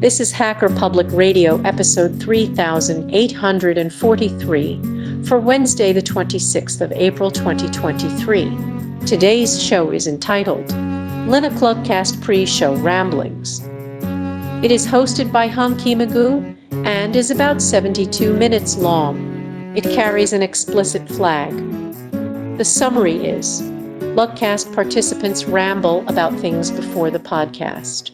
This is Hacker Public Radio, episode 3843, for Wednesday, the 26th of April, 2023. Today's show is entitled Linux Pre-Show Ramblings. It is hosted by Hunky Magoo and is about 72 minutes long. It carries an explicit flag. The summary is, Lugcast participants ramble about things before the podcast.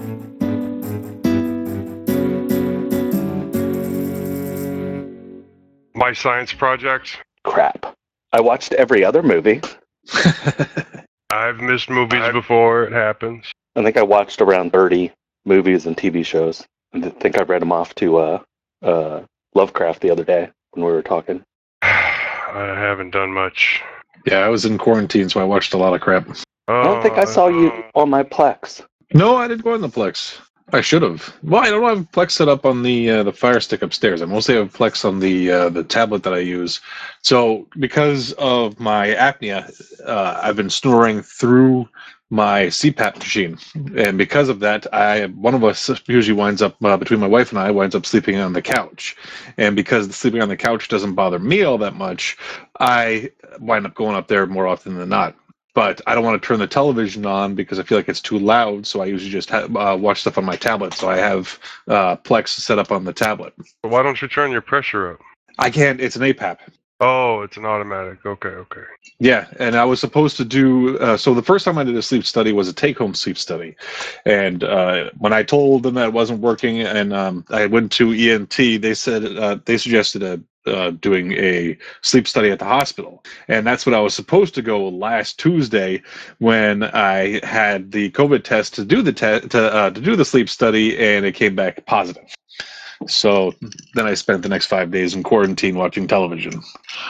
My science project. Crap. I watched every other movie. I've missed movies before. It happens. I think I watched around 30 movies and TV shows. I think I read them off to Lovecraft the other day when we were talking. I haven't done much. Yeah, I was in quarantine, so I watched a lot of crap. I don't think I saw you on my Plex. No, I didn't go on the Plex. I should have. Well, I don't have Plex set up on the Fire Stick upstairs. I mostly have Plex on the tablet that I use. So because of my apnea, I've been snoring through my CPAP machine, and because of that, one of us usually winds up between my wife and I winds up sleeping on the couch, and because sleeping on the couch doesn't bother me all that much, I wind up going up there more often than not. But I don't want to turn the television on because I feel like it's too loud, so I usually just watch stuff on my tablet. So I have Plex set up on the tablet. Why don't you turn your pressure up? I can't. It's an APAP. Oh, it's an automatic. Okay. Yeah, and I was supposed to do... so the first time I did a sleep study was a take-home sleep study. And when I told them that it wasn't working and I went to ENT, they said they suggested doing a sleep study at the hospital, and that's what I was supposed to go last Tuesday when I had the COVID test to do to do the sleep study, and it came back positive. So then I spent the next 5 days in quarantine watching television.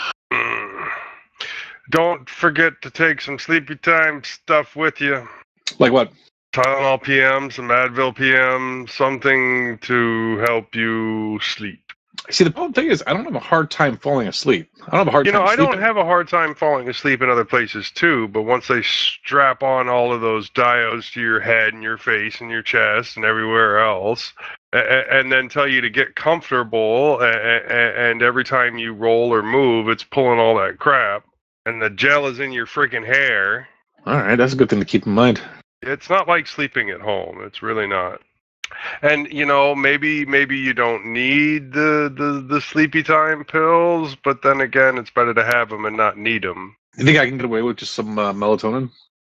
Don't forget to take some sleepy time stuff with you. Like what? Tylenol PM, some Advil PM, something to help you sleep. See, the problem thing is, I don't have a hard time falling asleep. I don't have a hard time I sleeping. don't have a hard time falling asleep in other places too, but once they strap on all of those diodes to your head and your face and your chest and everywhere else, and then tell you to get comfortable, and every time you roll or move, it's pulling all that crap, and the gel is in your freaking hair. All right, that's a good thing to keep in mind. It's not like sleeping at home. It's really not. And maybe you don't need the sleepy time pills, but then again, it's better to have them and not need them. You think I can get away with just some melatonin?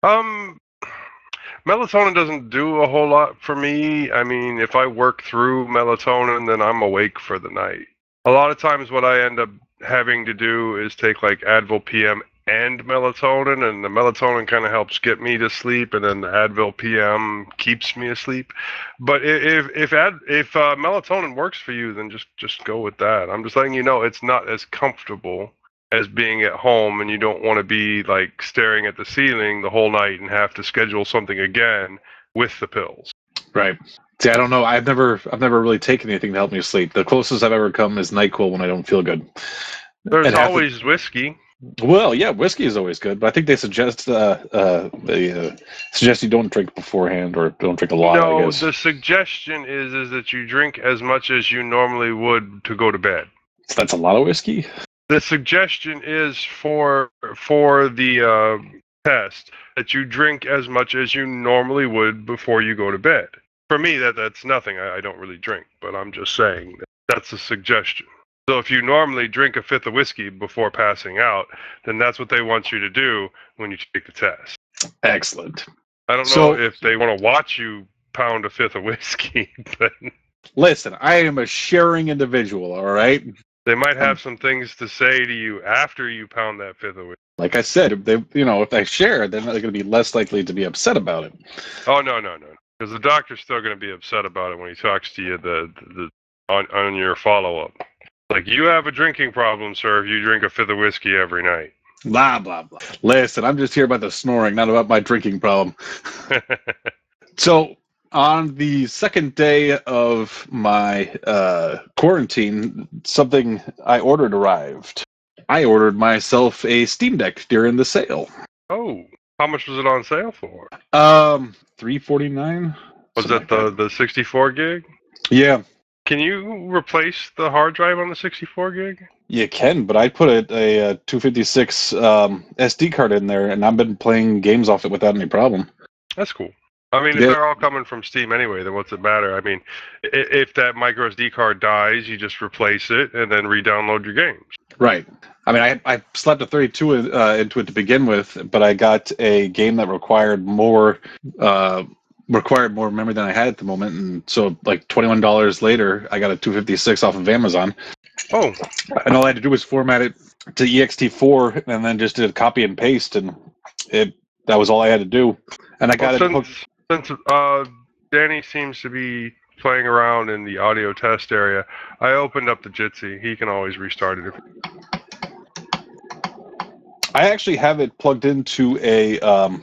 Melatonin doesn't do a whole lot for me. I mean, if I work through melatonin, then I'm awake for the night. A lot of times what I end up having to do is take like Advil PM and melatonin, and the melatonin kind of helps get me to sleep, and then the Advil PM keeps me asleep. But if melatonin works for you, then just go with that. I'm just letting you know it's not as comfortable as being at home, and you don't want to be like staring at the ceiling the whole night and have to schedule something again with the pills. Right. See, I don't know. I've never really taken anything to help me sleep. The closest I've ever come is NyQuil when I don't feel good. There's always whiskey. Well, yeah, whiskey is always good, but I think they suggest you don't drink beforehand or don't drink a lot. No, I guess. The suggestion is that you drink as much as you normally would to go to bed. So that's a lot of whiskey. The suggestion is for the test that you drink as much as you normally would before you go to bed. For me, that's nothing. I don't really drink, but I'm just saying that's a suggestion. So if you normally drink a fifth of whiskey before passing out, then that's what they want you to do when you take the test. Excellent. I don't know if they want to watch you pound a fifth of whiskey, but... Listen, I am a sharing individual, all right? They might have some things to say to you after you pound that fifth of whiskey. Like I said, if they share, then they're going to be less likely to be upset about it. Oh, no. Because the doctor's still going to be upset about it when he talks to you on your follow-up. Like, you have a drinking problem, sir, if you drink a fifth of whiskey every night. Blah, blah, blah. Listen, I'm just here about the snoring, not about my drinking problem. So, on the second day of my quarantine, something I ordered arrived. I ordered myself a Steam Deck during the sale. Oh, how much was it on sale for? $349. Was that the 64 gig? Yeah, Can you replace the hard drive on the 64 gig? you can, but I put a 256 SD card in there, and I've been playing games off it without any problem. That's cool. I mean, if Yeah. they're all coming from Steam anyway, then what's it matter? I mean, if that micro SD card dies, you just replace it and then re-download your games. Right. I mean, I slapped a 32 into it to begin with, but I got a game that required more memory than I had at the moment, and so like $21 later, I got a 256 off of Amazon, Oh, and all I had to do was format it to ext4, and then just did a copy and paste, and that was all I had to do, and I got it hooked. Since Danny seems to be playing around in the audio test area, I opened up the Jitsi. He can always restart it. I actually have it plugged into a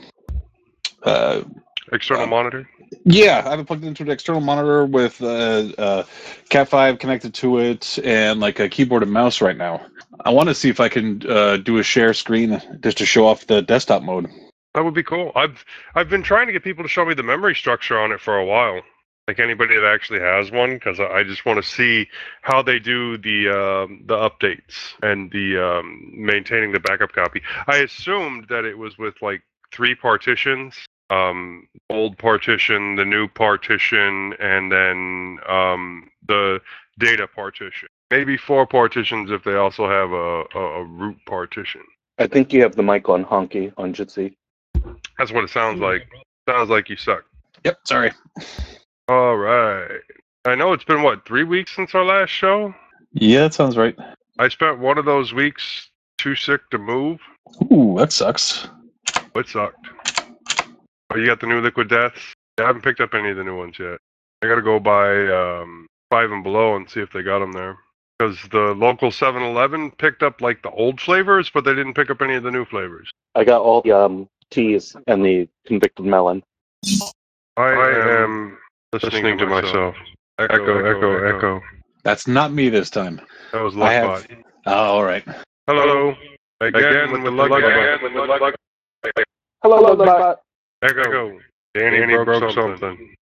External monitor? Yeah, I have it plugged into an external monitor with Cat5 connected to it and like a keyboard and mouse right now. I want to see if I can do a share screen just to show off the desktop mode. That would be cool. I've been trying to get people to show me the memory structure on it for a while. Like anybody that actually has one, because I just want to see how they do the updates and the maintaining the backup copy. I assumed that it was with like 3 partitions. Old partition, the new partition, and then the data partition. Maybe 4 partitions if they also have a root partition. I think you have the mic on honky on Jitsi. That's what it sounds like. Sounds like you suck. Yep, sorry. All right. I know it's been, 3 weeks since our last show? Yeah, that sounds right. I spent one of those weeks too sick to move. Ooh, that sucks. It sucked. Oh, you got the new Liquid Deaths? I haven't picked up any of the new ones yet. I got to go by Five and Below and see if they got them there. Because the local 7-Eleven picked up like the old flavors, but they didn't pick up any of the new flavors. I got all the teas and the convicted melon. I am listening to myself. Echo. That's not me this time. That was Luckbot. Oh, all right. Hello. Again with the Luckbot. Hello, Luckbot. Echo. Danny broke something.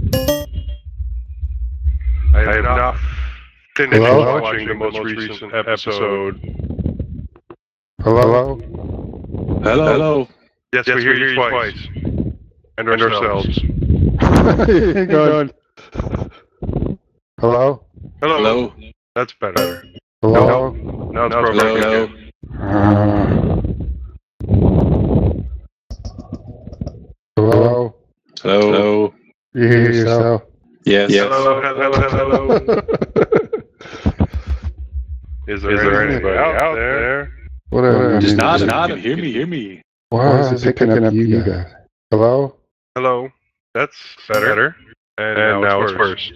I have not finished watching the most recent episode. Hello? Hello. Yes, we hear you twice. And ourselves. Going. Hello? Hello. That's better. Hello? Now it's broken again. Hello? Hello. You hear yourself? Yes. Hello. Is there anybody out there? Whatever. Just nod. Hear me. Why is it picking up you guys? Hello? Hello. That's better. And now it's worse.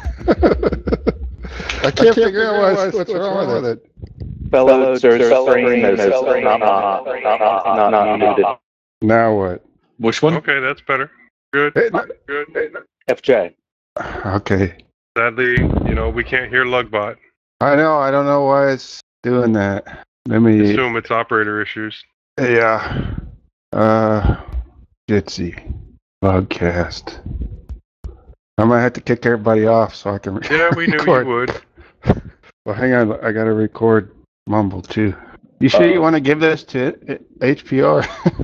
I can't figure out what's wrong with it. Fellow stream is not muted. Now what? Which one? Okay, that's better. Good. Good. FJ. Okay. Sadly, we can't hear Lugbot. I know. I don't know why it's doing that. Let me. Assume it's operator issues. Yeah. Jitsi. Podcast. I might have to kick everybody off so I can Yeah, we knew record. you would. Well, hang on. I got to record Mumble, too. You sure you want to give this to HPR?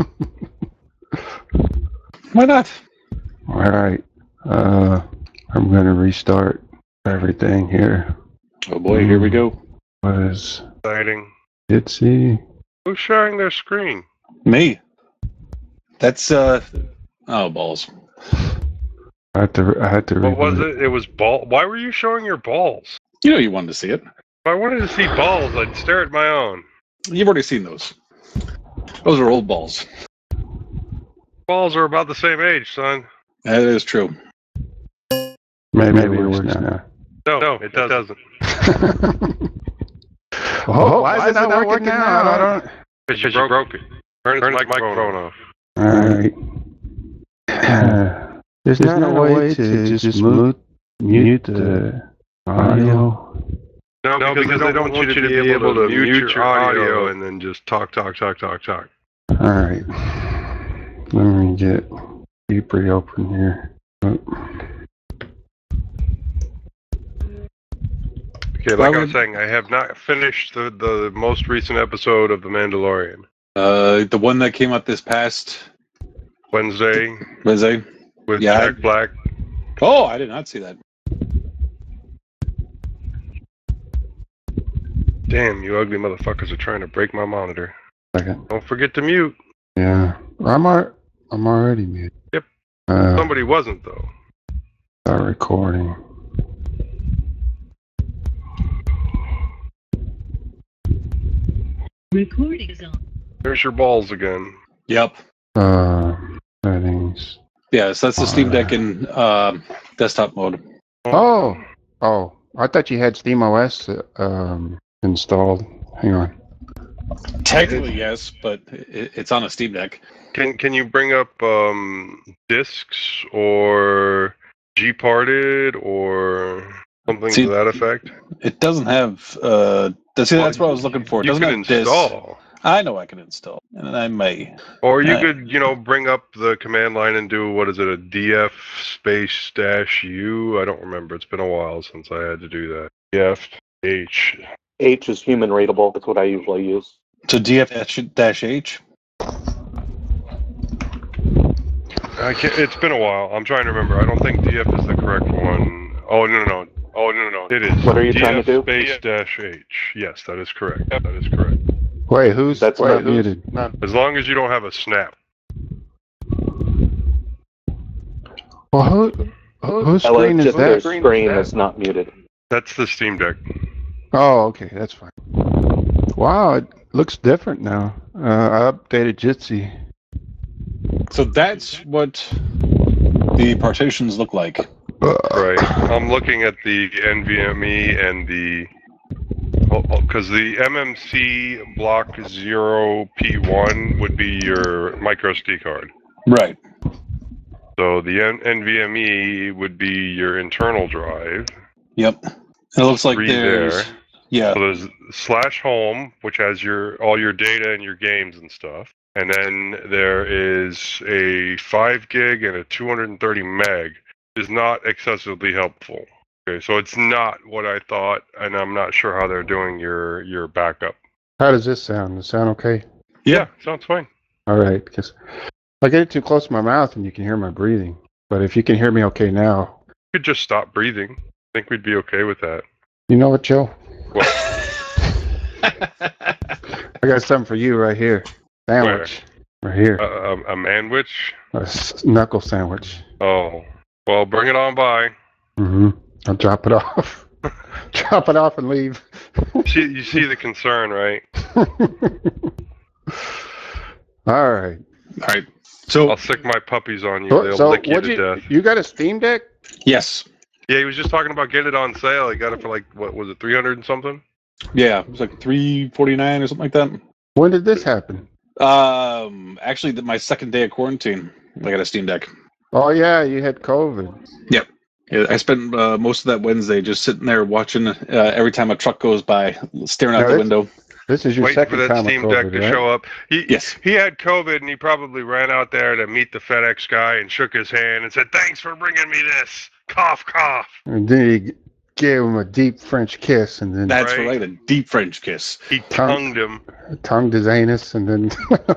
Why not? All right. I'm going to restart everything here. Oh boy, here we go. What is Exciting. Jitsi? Who's sharing their screen? Me. That's oh balls. I had to What was reboot it? It was ball. Why were you showing your balls? You know you wanted to see it. If I wanted to see balls, I'd stare at my own. You've already seen those. Those are old balls. Balls are about the same age, son. That is true. Maybe it works now. No, it doesn't. Why is it not working now? I don't. Because you broke it. Turn the microphone off. All right. There's no way to just mute the audio. No, because they don't want you to be able to mute your audio and then just talk. All right. Let me get Keep reopen here. Oh. Okay, like I was saying, I have not finished the most recent episode of The Mandalorian. The one that came out this past Wednesday Wednesday. with Yeah, Jack Black. Oh, I did not see that. Damn, you ugly motherfuckers are trying to break my monitor. Second. Don't forget to mute. Yeah. I'm already muted. Yep. Uh, Somebody wasn't, though. start recording. Recording is on. There's your balls again. Yep. Settings. Yeah, so that's the Steam Deck in desktop mode. Oh. I thought you had SteamOS installed. Hang on. Technically, yes, but it's on a Steam Deck. Can you bring up discs or Gparted or something to that effect? It doesn't have. That's what I was looking for. It You doesn't can have discs. install. I know I can install, and I may. Or you Right. could, bring up the command line and do, what is it, a df space-u? I don't remember. It's been a while since I had to do that. df-h. H is human rateable. That's what I usually use. To DF-H. It's been a while. I'm trying to remember. I don't think df is the correct one. Oh, no. It is. What are you trying to do? Space-h. Yes, that is correct. That is correct. Wait, who's That's not not- muted? As long as you don't have a snap. Well, whose Ella, screen is just their that? screen is not muted. That's the Steam Deck. Oh, okay, that's fine. Wow, it looks different now. I updated Jitsi. So that's what the partitions look like. Right. I'm looking at the NVMe and the... Because the MMC Block 0P1 would be your micro SD card. Right. So the NVMe would be your internal drive. Yep. It looks like Three there's. there. Yeah. So there's /home, which has all your data and your games and stuff. And then there is a 5 gig and a 230 meg. Is not excessively helpful. Okay, so it's not what I thought, and I'm not sure how they're doing your backup. How does this sound? Does it sound okay? Yeah, sounds fine. All right, because I get it too close to my mouth and you can hear my breathing. But if you can hear me okay now, You could just stop breathing. I think we'd be okay with that. you know what, Joe? What? I got something for you right here. Sandwich. Right here. A manwich? Knuckle sandwich. Oh, well, bring it on by. Mm-hmm. I'll drop it off. Drop it off and leave. You see the concern, right? All right. All right. So I'll sick my puppies on you. They'll lick you to death. You got a Steam Deck? yes. Yeah, he was just talking about getting it on sale. He got it for like, what was it, 300 and something? Yeah. It was like $349 or something like that. When did this happen? Actually, my second day of quarantine, I got a Steam Deck. Oh, yeah, you had COVID. Yeah, I spent most of that Wednesday just sitting there watching every time a truck goes by, staring out Now the this- window. This is your Waiting for second that time Steam with Deck COVID, to right? show up. Yes. He had COVID, and he probably ran out there to meet the FedEx guy and shook his hand and said, "Thanks for bringing me this." Cough, cough. And then he gave him a deep French kiss and then That's Right. right, a deep French kiss. He tongued him. tongued his anus and then...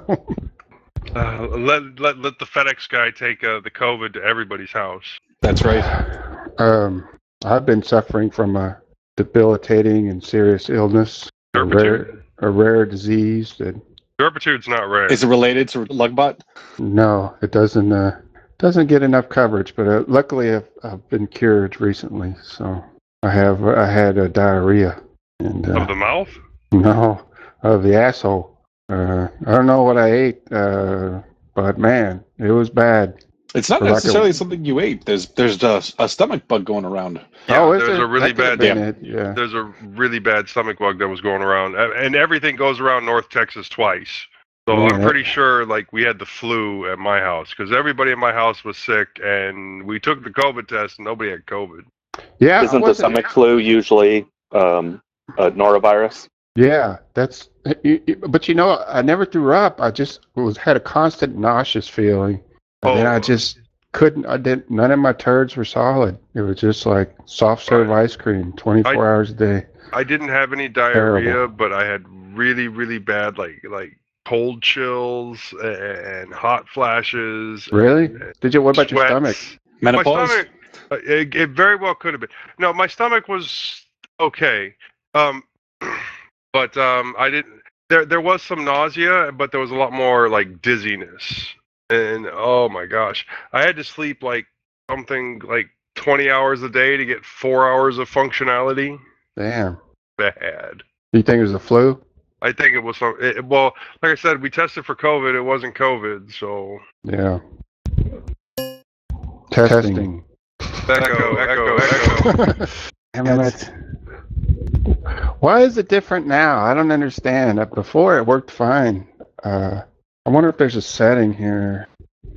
Let the FedEx guy take the COVID to everybody's house. That's right. I've been suffering from a debilitating and serious illness. Derpitude. A rare disease that Derpitude's not rare. Is it related to Lugbot? no, it doesn't get enough coverage. But luckily, I've been cured recently, so I had a diarrhea and Of the mouth? no, of the asshole. I don't know what I ate, but man, it was bad. It's not Like a- necessarily something you ate. There's a stomach bug going around. Yeah, is there's it? a really That could've bad. been it, yeah. There's a really bad stomach bug that was going around, and everything goes around North Texas twice. So Yeah. I'm pretty sure, like, we had the flu at my house because everybody in my house was sick, and we took the COVID test, and nobody had COVID. Yeah, Isn't the stomach flu usually norovirus? Yeah, that's. But I never threw up. I just had a constant nauseous feeling, and then Oh. I just couldn't. I didn't. None of my turds were solid. It was just like soft serve Right. ice cream, 24 hours a day. I didn't have any diarrhea, Terrible. but I had really, really bad like cold chills and hot flashes. Really? and Did you? What about your sweats. stomach? My Menopause? stomach, it very well could have been. No, my stomach was okay. Um, but I didn't. There was some nausea, but there was a lot more like dizziness. And oh my gosh, I had to sleep like something like 20 hours a day to get 4 hours of functionality. Damn. Bad. You think it was the flu? I think it was some. Well, like I said, we tested for COVID. It wasn't COVID, so. Yeah. Testing. Echo. Damn it. Why is it different now? I don't understand. Before it worked fine. I wonder if there's a setting here.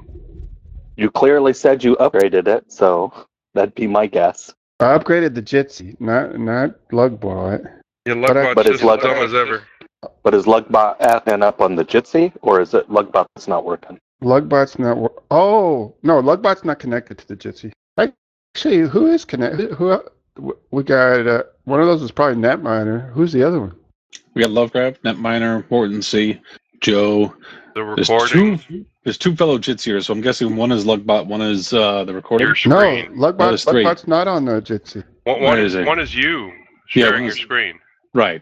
You clearly said you upgraded it, so that'd be my guess. I upgraded the Jitsi, not Lugbot. Your But Lugbot's it's just as dumb as ever. But is Lugbot acting up on the Jitsi, or is it Lugbot that's not working? Lugbot's not. Oh no, Lugbot's not connected to the Jitsi. Actually, who is connected? Who? We got one of those is probably Netminer. Who's the other one? We got Lovecraft, Netminer, Morton C, Joe. The recording. There's two fellow Jitsiers, so I'm guessing one is Lugbot, one is the recording. Your No, screen. Lugbot's not on the Jitsi. One is is it? one is you Yeah, sharing one your is- screen. Right.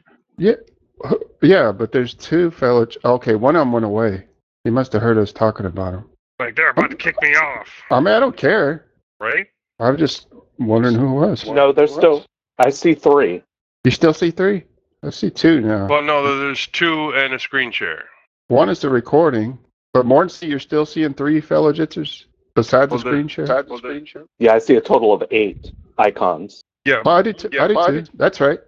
Yeah, but there's two fellow. Okay, one of them went away. He must have heard us talking about him. Like they're about to kick me off, I mean, I don't care. right? I'm just wondering who it was. No, there's still. I see 3. You still see 3? I see 2 now. Well, no, there's 2 and a screen share. One is the recording, but Mortensen, you're still seeing 3 fellow Jitsers besides the screen share? Yeah, I see a total of 8 icons. Yeah. Oh, I did too. I did too. That's right.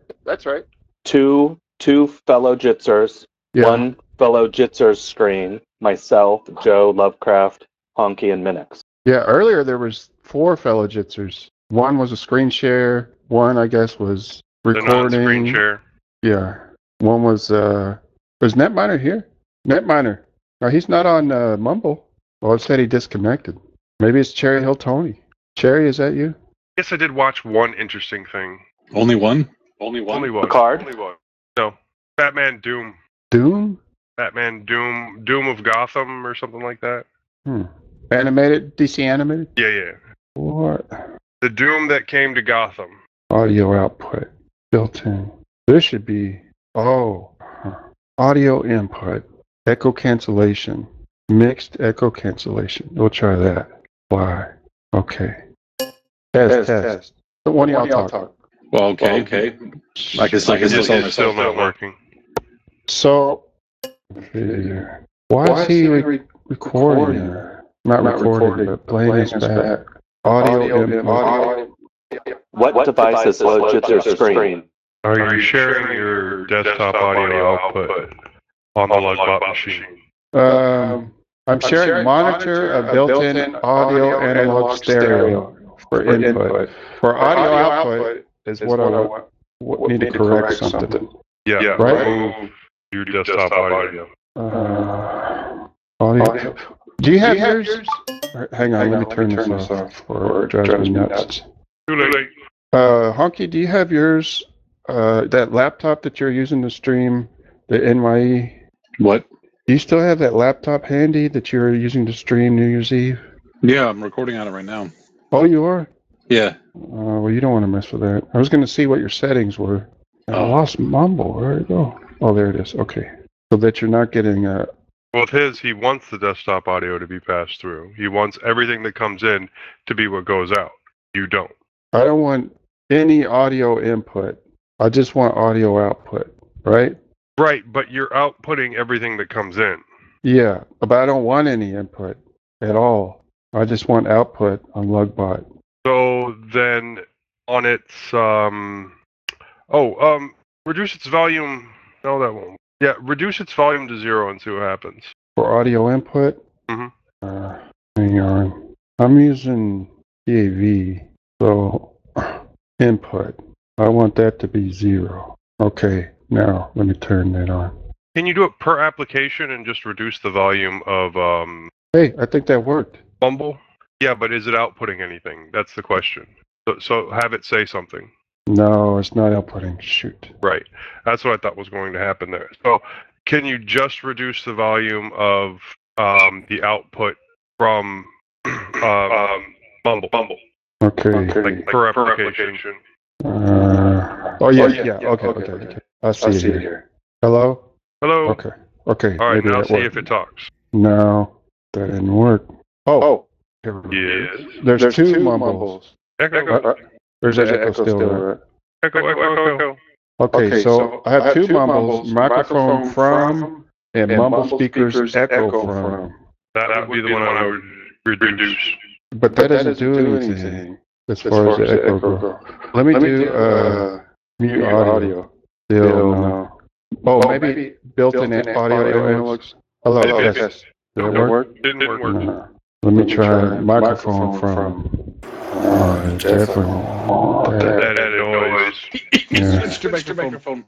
2 fellow Jitsers, Yeah. 1 fellow Jitser's screen, myself, Joe, Lovecraft, Honky, and Minix. Yeah, earlier there was 4 fellow Jitsers. One was a screen share. One, I guess, was The recording. non-screen share. Yeah. One was Netminer here? Netminer. No, he's not on Mumble. Well, it said he disconnected. Maybe it's Cherry Hill Tony. Cherry, is that you? Guess I did watch one interesting thing. Only one? Only one. Picard? Only one. No. Batman Doom. Doom? Batman Doom. Doom of Gotham or something like that. Animated? DC animated? Yeah. What? The Doom that came to Gotham. Audio output. Built in. This should be, audio input. Echo cancellation. Mixed echo cancellation. We'll try that. Why? Okay. Test. The one of y'all talk. Well, okay. I can still It's hear still myself. not working. So, why is he recording? Not recording, but playing us back. Audio input. What device is low Jitser's screen? Are you sharing your desktop audio output on the Lugbot machine? I'm sharing monitor, a built-in audio analog stereo for input. For audio output is what I need to correct something. Yeah. Right? Remove your desktop audio. Audio. Do you have yours? Hang on, let me turn this off or it drives me nuts. Too late. Honky, do you have yours? That laptop that you're using to stream the NYE? What? Do you still have that laptop handy that you're using to stream New Year's Eve? Yeah, I'm recording on it right now. Oh, you are? Yeah. Well, you don't want to mess with that. I was going to see what your settings were. I lost Mumble. Where'd it go? Oh, there it is. Okay. So that you're not getting With his, he wants the desktop audio to be passed through. He wants everything that comes in to be what goes out. You don't. I don't want any audio input. I just want audio output, right? Right, but you're outputting everything that comes in. Yeah, but I don't want any input at all. I just want output on Lugbot. So then on its reduce its volume. No, that won't. Yeah, reduce its volume to 0 and see what happens. For audio input? Mhm. Hang on. I'm using DAV, so input. I want that to be 0. Okay, now let me turn that on. Can you do it per application and just reduce the volume of Hey, I think that worked. Mumble? Yeah, but is it outputting anything? That's the question. So have it say something. No, it's not outputting. Shoot. Right. That's what I thought was going to happen there. So can you just reduce the volume of the output from Mumble? Okay. Like per application. Oh yeah. Okay. I see it here. Hello. Hello. Okay. All right. Maybe Now that see worked. if it talks. No, that didn't work. Oh. Here we go. Yes. There's two mumbles. Echo. There's that echo still, right? Echo. Okay, so I have two mumbles, microphone from and mumble speakers echo from. That would be the one I would reduce. But that doesn't do anything as far as the echo goes. Let me do mute audio. Still no. Oh, maybe built-in audio analogs. Hello, yes. Did it work? Didn't work. No. Let me try microphone from. Definitely. That noise. He switched to microphone.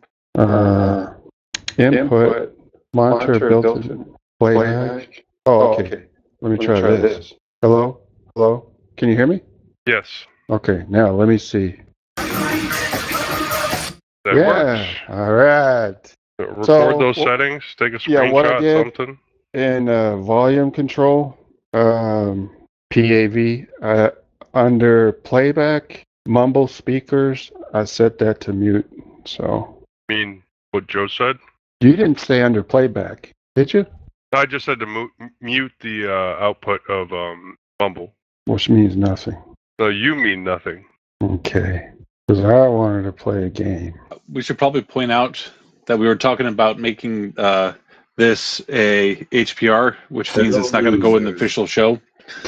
Input, monitor built-in playback. Oh, okay. Let me try this. Hello? Can you hear me? Yes. Okay, now let me see. That works. All right. Record those settings. Take a screenshot. What I did something. in volume control, PAV, under playback, mumble speakers, I set that to mute. So. You mean what Joe said? You didn't say under playback, did you? I just said to mute the output of Mumble. Which means nothing. No, you mean nothing. Okay. Because I wanted to play a game. We should probably point out that we were talking about making this a HPR, which means it's not going to go in the official show.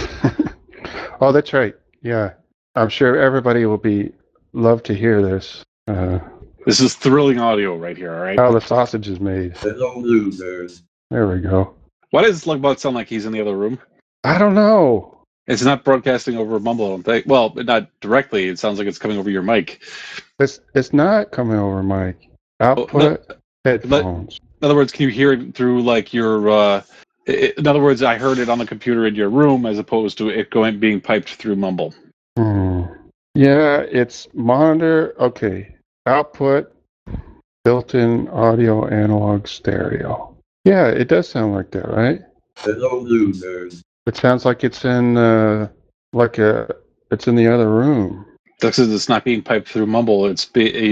Oh, that's right. Yeah. I'm sure everybody will love to hear this. This is thrilling audio right here, all right? How the sausage is made. Hello, losers. There we go. Why does Lugbot sound like he's in the other room? I don't know. It's not broadcasting over Mumble, I don't think. Well, not directly. It sounds like it's coming over your mic. It's not coming over mic. Output headphones. In other words, can you hear it through like your... in other words, I heard it on the computer in your room as opposed to it being piped through Mumble. Yeah, it's monitor. Okay. Output, built-in audio analog stereo. Yeah, it does sound like that, right? Hello, losers. It sounds like it's in it's in the other room. Because it's not being piped through Mumble. It's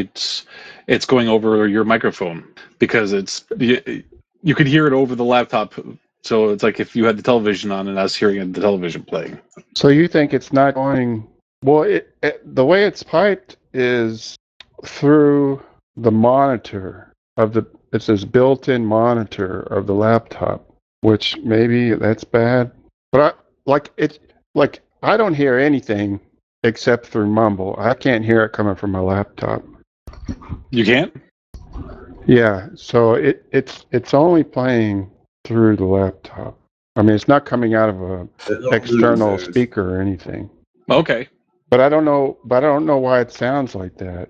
going over your microphone because you can hear it over the laptop. So it's like if you had the television on and I was hearing the television playing. So you think it's not going? Well, the way it's piped is through the monitor of the. It's this built-in monitor of the laptop, which maybe that's bad. But I don't hear anything except through Mumble. I can't hear it coming from my laptop. You can't? Yeah. So it's only playing through the laptop. I mean, it's not coming out of a external speaker or anything. Okay. But I don't know why it sounds like that.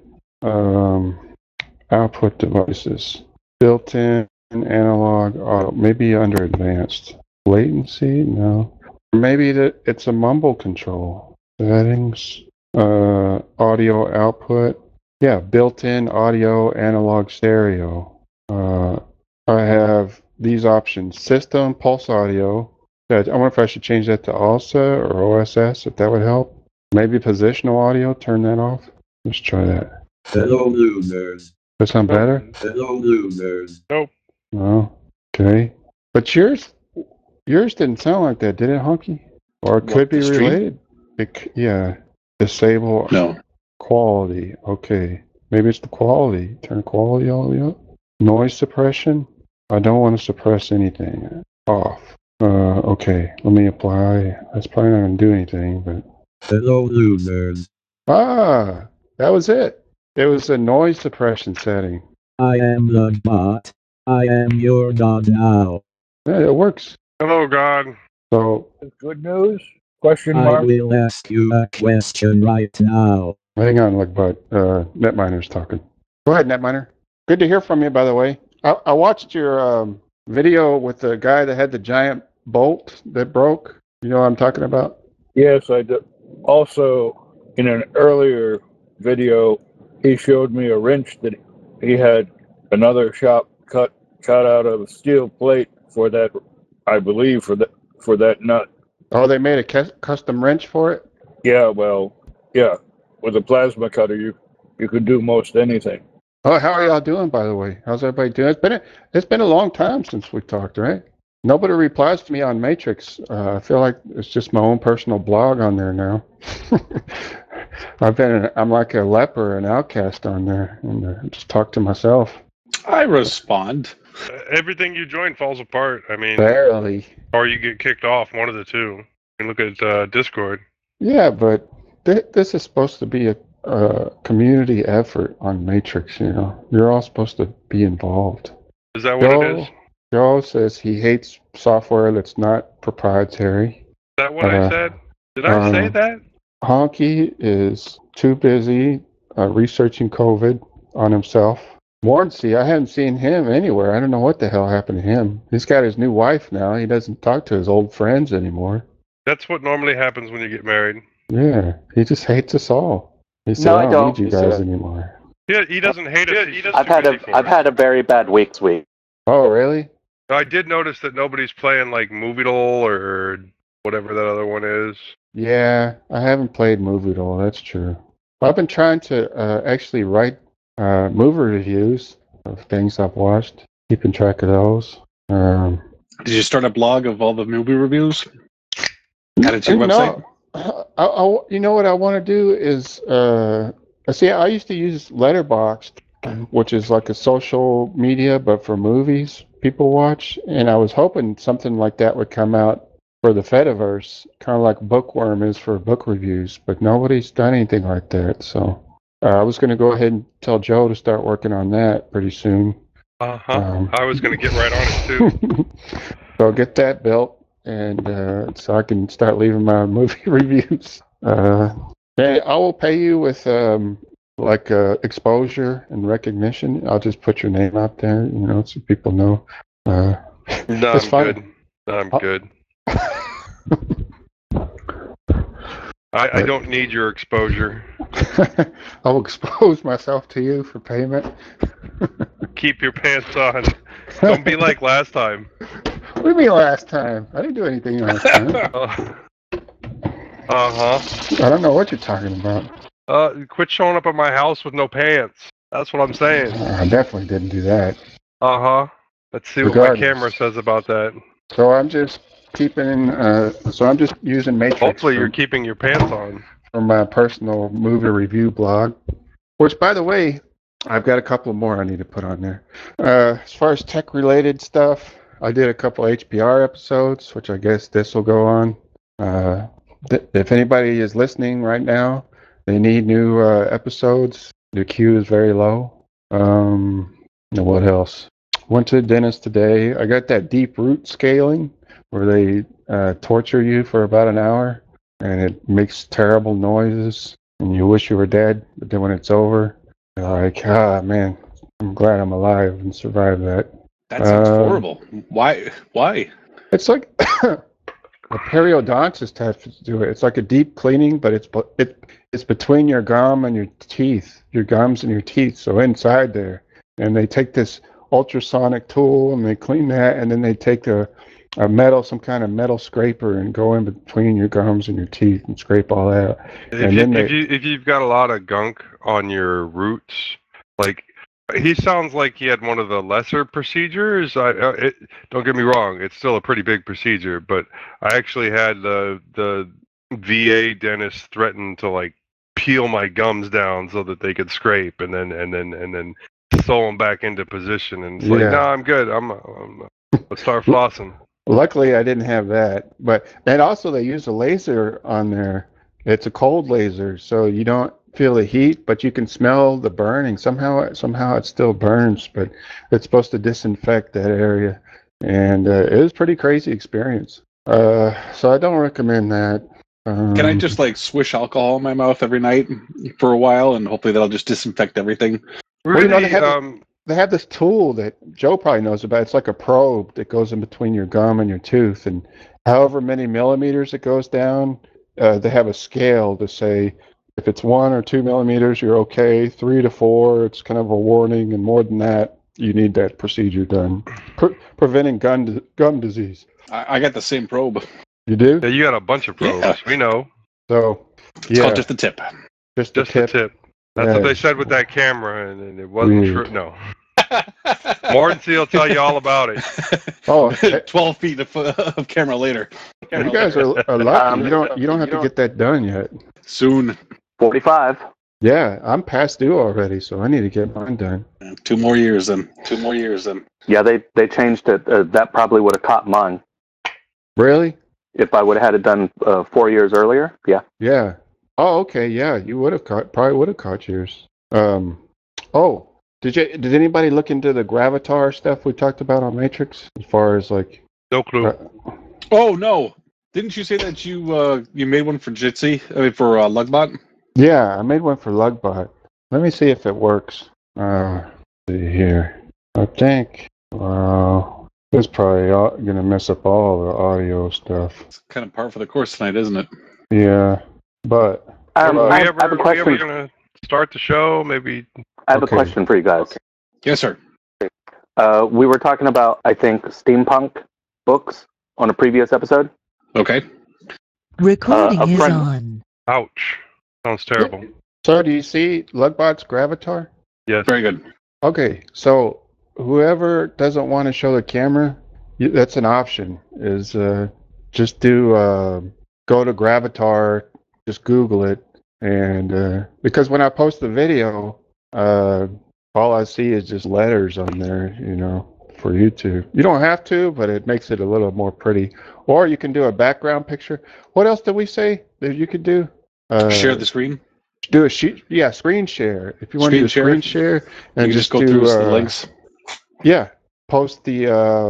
Output devices, built-in analog audio, maybe under advanced latency. No, maybe it's a Mumble control settings. Audio output. Yeah, built-in audio analog stereo. I have these options: system, pulse audio. I wonder if I should change that to ALSA or OSS, if that would help. Maybe positional audio, turn that off. Let's try that. Hello, losers. Does that sound better? Hello, losers. Nope. Oh, okay. But yours didn't sound like that, did it, Honky? Or it could be related. Yeah. Disable quality. Okay. Maybe it's the quality. Turn quality all the way up. Noise suppression. I don't want to suppress anything. Off. Okay. Let me apply. That's probably not going to do anything, but. Hello, losers. Ah, that was it. It was a noise suppression setting. I am Lugbot. I am your god now. Yeah, it works. Hello, God. So. Good news? Question mark? I will ask you a question right now. Hang on, Lugbot. Netminer's talking. Go ahead, Netminer. Good to hear from you, by the way. I watched your video with the guy that had the giant bolt that broke. You know what I'm talking about? Yes, I did. Also, in an earlier video, he showed me a wrench that he had another shop cut out of a steel plate for that, I believe, for that nut. Oh, they made a custom wrench for it? Yeah, well, yeah. With a plasma cutter, you could do most anything. Oh, how are y'all doing, by the way? How's everybody doing? It's been a long time since we talked, right? Nobody replies to me on Matrix. I feel like it's just my own personal blog on there now. I'm like a leper, an outcast on there, and just talk to myself. I respond. Everything you join falls apart. I mean, Barely. or you get kicked off. One of the two. You look at Discord. Yeah, but this is supposed to be a community effort on Matrix. You know, you're all supposed to be involved. Is that what it is? Joe says he hates software that's not proprietary. Is that what I said? Did I say that? Honky is too busy researching COVID on himself. Warnsey, I haven't seen him anywhere. I don't know what the hell happened to him. He's got his new wife now. He doesn't talk to his old friends anymore. That's what normally happens when you get married. Yeah, he just hates us all. He said, I don't need you guys anymore. Yeah, he doesn't hate us. I've had a very bad week. Oh, really? I did notice that nobody's playing like Movie Doll or whatever that other one is. Yeah, I haven't played Movie Doll. That's true. I've been trying to actually write movie reviews of things I've watched, keeping track of those. Did you start a blog of all the movie reviews? Add it to your website? No. You know what I want to do is, see, I used to use Letterboxd, which is like a social media, but for movies people watch. And I was hoping something like that would come out for the Fediverse, kind of like Bookworm is for book reviews, but nobody's done anything like that. So I was going to go ahead and tell Joe to start working on that pretty soon. I was going to get right on it too. So get that built, and so I can start leaving my movie reviews. I will pay you with like exposure and recognition. I'll just put your name out there, you know, so people know. No, it's I'm fine. good. No, I'm good. I don't need your exposure. I'll expose myself to you for payment. Keep your pants on. Don't be like last time. What do you mean last time? I didn't do anything last time. I don't know what you're talking about. Quit showing up at my house with no pants. That's what I'm saying. I definitely didn't do that. Let's see what my camera says about that. So I'm just keeping, I'm just using Matrix. Hopefully you're keeping your pants on. From my personal movie review blog, which, by the way, I've got a couple more I need to put on there. As far as tech-related stuff, I did a couple HPR episodes, which I guess this will go on. If anybody is listening right now, they need new episodes. The queue is very low. What else? Went to the dentist today. I got that deep root scaling where they torture you for about an hour, and it makes terrible noises, and you wish you were dead, but then when it's over, you're like, man, I'm glad I'm alive and survived that. That sounds horrible. Why? It's like a periodontist has to do it. It's like a deep cleaning, but it's between your gum and your teeth, your gums and your teeth, so inside there. And they take this ultrasonic tool and they clean that, and then they take a metal, some kind of metal scraper, and go in between your gums and your teeth and scrape all that. If you've got a lot of gunk on your roots, like he sounds like he had one of the lesser procedures. Don't get me wrong, it's still a pretty big procedure, but I actually had the VA dentist threaten to like peel my gums down so that they could scrape and then sew them back into position. And it's like, no, I'm good. Let's start flossing. Luckily, I didn't have that. And also, they use a laser on there. It's a cold laser, so you don't feel the heat, but you can smell the burning. Somehow it still burns, but it's supposed to disinfect that area. And it was a pretty crazy experience. So I don't recommend that. Can I just like swish alcohol in my mouth every night for a while, and hopefully that'll just disinfect everything? Really, they have this tool that Joe probably knows about. It's like a probe that goes in between your gum and your tooth, and however many millimeters it goes down, they have a scale to say If it's 1 or 2 millimeters, you're okay. 3 to 4, it's kind of a warning, and more than that, you need that procedure done. Preventing gum disease. I got the same probe. You do? Yeah, you got a bunch of probes. Yeah. We know. So, It's called just the tip. just the tip. That's what they said with that camera, and it wasn't Weird. true. No. Mortensen will tell you all about it. Oh, 12 feet of camera later. you guys are lucky. You don't have to get that done yet. Soon. 45. Yeah, I'm past due already, so I need to get mine done. 2 more years then. Yeah, they changed it. That probably would have caught mine Really? if I would have had it done 4 years earlier. Yeah. Yeah. Oh, okay. Yeah, you would have probably would have caught yours. Oh, did anybody look into the Gravatar stuff we talked about on Matrix? As far as like, No clue. Oh, no. Didn't you say that you made one for Jitsi? I mean, for Lugbot? yeah, I made one for Lugbot. Let me see if it works. Let's see here. I think. It's probably gonna mess up all the audio stuff. It's kind of par for the course tonight, isn't it? Yeah, but I Are we have a ever question. going to start the show? Maybe. I have Okay. a question for you guys. Yes, sir. We were talking about, I think, steampunk books on a previous episode. Okay. Recording a is friend- on. Ouch. Sounds terrible. so do you see Lugbot's Gravatar? Yes. Very good. Okay, so whoever doesn't want to show the camera, that's an option. Is just do go to Gravatar, just Google it, and because when I post the video, all I see is just letters on there, for YouTube. You don't have to, but it makes it a little more pretty. Or you can do a background picture. What else did we say that you could do? Share the screen. Do a sheet, screen share. If you want to do Screen screen share, and You just go do, through the links. Yeah, post the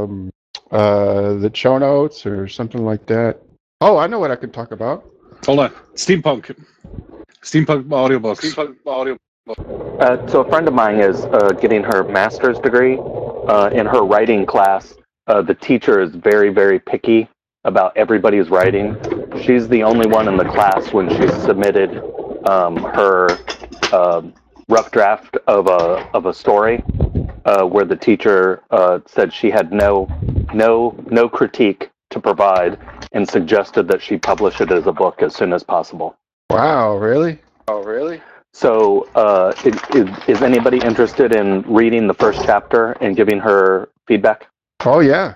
show notes or something like that. Oh, I know what I could talk about. Hold on. Steampunk audiobooks. So a friend of mine is getting her master's degree. In her writing class, the teacher is very, very picky about everybody's writing. She's the only one in the class when she submitted her rough draft of a story, where the teacher said she had no critique to provide and suggested that she publish it as a book as soon as possible. Wow, really? So, is anybody interested in reading the first chapter and giving her feedback? Oh yeah.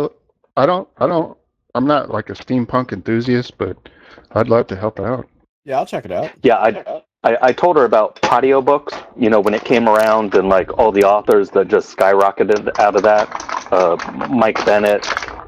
I'm not like a steampunk enthusiast, but I'd love to help out. Yeah, I'll check it out. Yeah, I told her about audio books, when it came around, and like all the authors that just skyrocketed out of that. Mike Bennett,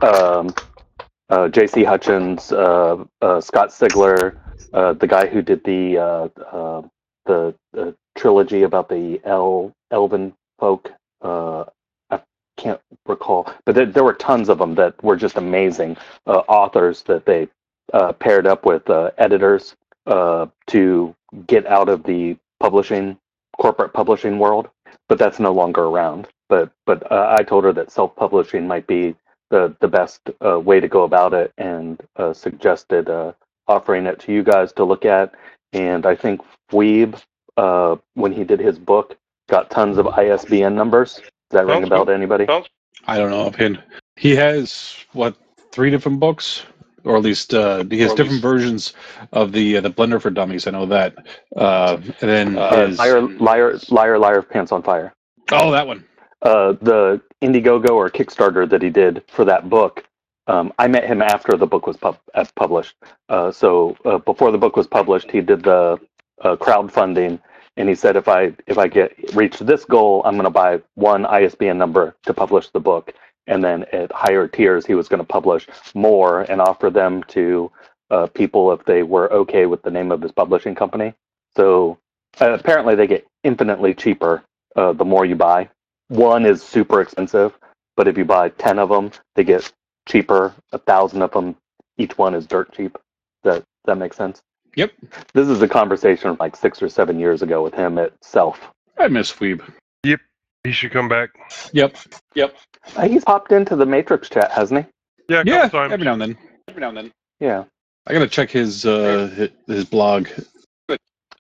J.C. Hutchins, Scott Sigler, the guy who did the trilogy about the elven folk. I can't recall, but there were tons of them that were just amazing authors that they paired up with editors to get out of the corporate publishing world. But that's no longer around. But I told her that self-publishing might be the best way to go about it, and suggested offering it to you guys to look at. And I think Weeb, when he did his book, got tons of ISBN numbers. Does that ring a bell to anybody? I don't know offhand. He has 3 different books, or at least he has different versions of the Blender for Dummies. I know that. And then his Liar, Pants on Fire. Oh, that one. The Indiegogo or Kickstarter that he did for that book. I met him after the book was published. So before the book was published, he did the crowdfunding, and he said, if I reach this goal, I'm going to buy one ISBN number to publish the book, and then at higher tiers, he was going to publish more and offer them to people if they were okay with the name of his publishing company. So apparently, they get infinitely cheaper the more you buy. One is super expensive, but if you buy 10 of them, they get cheaper. 1,000 of them, each one is dirt cheap. That makes sense? Yep. This is a conversation like 6 or 7 years ago with him at Self. I miss Weeb. Yep. He should come back. Yep. He's popped into the Matrix chat, hasn't he? Yeah, a Yeah, couple times. every now and then. Yeah. I gotta check his blog.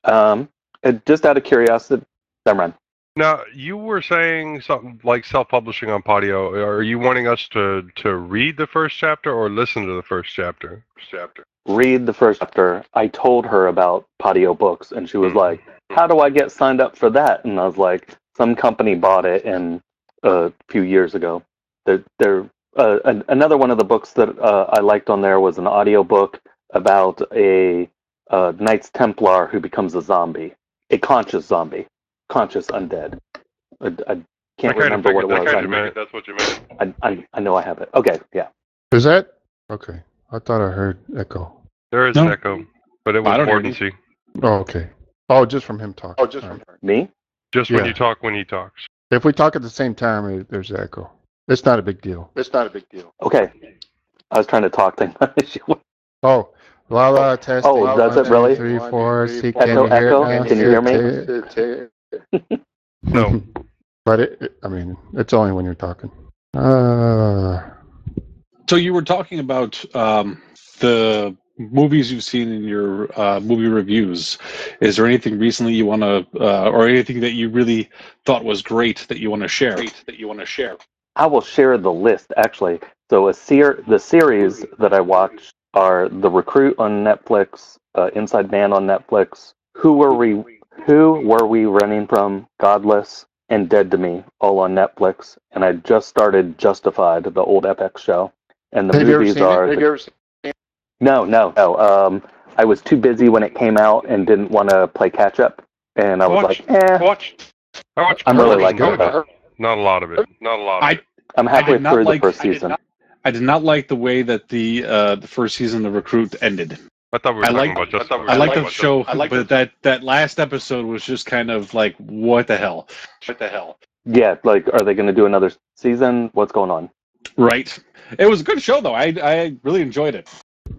Just out of curiosity, Simran. Now, you were saying something like self-publishing on Podio. Are you wanting us to read the first chapter or listen to the first chapter? Read the first chapter. I told her about Podio Books, and she was like, "How do I get signed up for that?" And I was like, "Some company bought it a few years ago." Another one of the books that I liked on there was an audio book about a Knights Templar who becomes a zombie, a conscious zombie, conscious undead. I can't remember what it was. That's what you meant. I know I have it. Okay, yeah. Is that okay? I thought I heard echo. There is an echo, but it was Mortency. Oh, okay. Oh, just from him talking. Me? Just when you talk when he talks. If we talk at the same time, there's echo. It's not a big deal. Okay. I was trying to talk thing. Oh, Lala testing. Oh, does it really? 3, 4. See, Echo, can you hear echo? it now? Can you hear me? No. But I mean, it's only when you're talking. So you were talking about the movies you've seen in your movie reviews. Is there anything recently you want to, or anything that you really thought was great that you want to share? I will share the list, actually. So the series that I watched are The Recruit on Netflix, Inside Man on Netflix, Who Were We Running From, Godless, and Dead to Me, all on Netflix. And I just started Justified, the old FX show. And the movies are... Have you ever seen it? No. I was too busy when it came out and didn't want to play catch-up. And I was like, I watched I'm really liking it, though. Not a lot of it. I'm halfway through the first season. I did not like the way that the first season of Recruit ended. I thought we were talking about Justified. I liked the show, but that last episode was just kind of like, what the hell? Yeah, like, are they going to do another season? What's going on? Right. It was a good show, though. I really enjoyed it.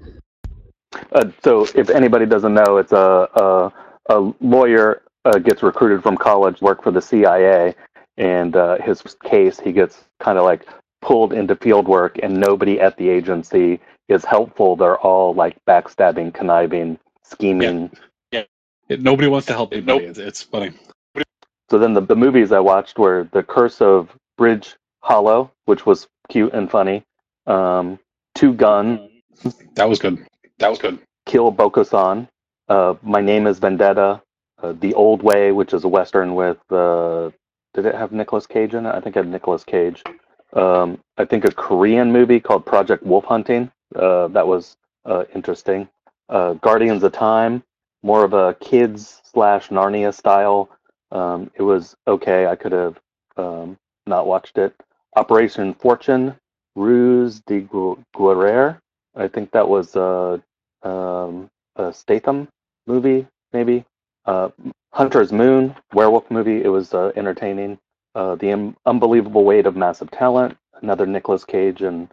So, if anybody doesn't know, it's a lawyer gets recruited from college, work for the CIA, and his case, he gets kind of like pulled into field work, and nobody at the agency is helpful. They're all like backstabbing, conniving, scheming. Yeah. Nobody wants to help anybody. It's funny. So then the movies I watched were The Curse of Bridge Hollow, which was cute and funny. Two Guns. That was good. Kill Bokusan. My Name is Vendetta. The Old Way, which is a Western with... did it have Nicolas Cage in it? I think it had Nicolas Cage. I think a Korean movie called Project Wolf Hunting. That was interesting. Guardians of Time, more of a kids/Narnia style. It was okay. I could have not watched it. Operation Fortune, Ruse de Guerre. I think that was a Statham movie, maybe. Hunter's Moon, werewolf movie. It was entertaining. The Unbelievable Weight of Massive Talent, another Nicolas Cage and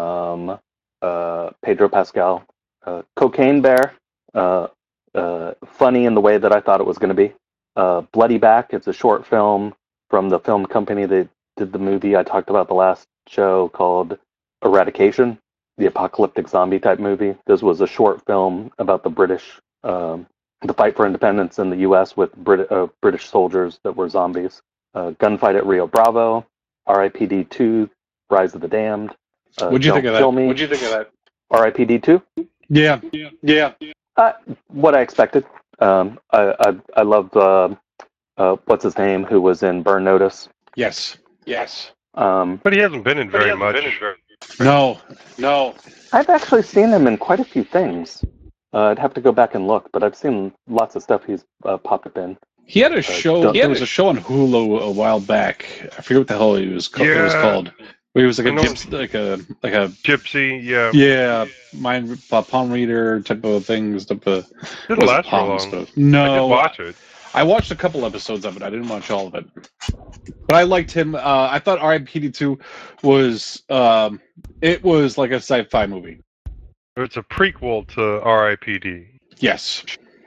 Pedro Pascal. Cocaine Bear, funny in the way that I thought it was going to be. Bloody Back, it's a short film from the film company that did the movie I talked about the last show called Eradication, the apocalyptic zombie type movie. This was a short film about the British, the fight for independence in the U.S. with British soldiers that were zombies. Gunfight at Rio Bravo, R.I.P.D. 2, Rise of the Damned. What'd you think of that? R.I.P.D. 2? Yeah. What I expected. I loved what's his name, who was in Burn Notice. Yes. But he hasn't been in very much. No. I've actually seen him in quite a few things. I'd have to go back and look, but I've seen lots of stuff he's popped up in. He had a show. There was a show on Hulu a while back. I forget what the hell it was called. Where he was like a gypsy, yeah. Yeah, mind palm reader type of things. Didn't last for long. Stuff. No, I did watch it. I watched a couple episodes of it. I didn't watch all of it, but I liked him. I thought R.I.P.D. 2 was it was like a sci-fi movie. It's a prequel to R.I.P.D. Yes.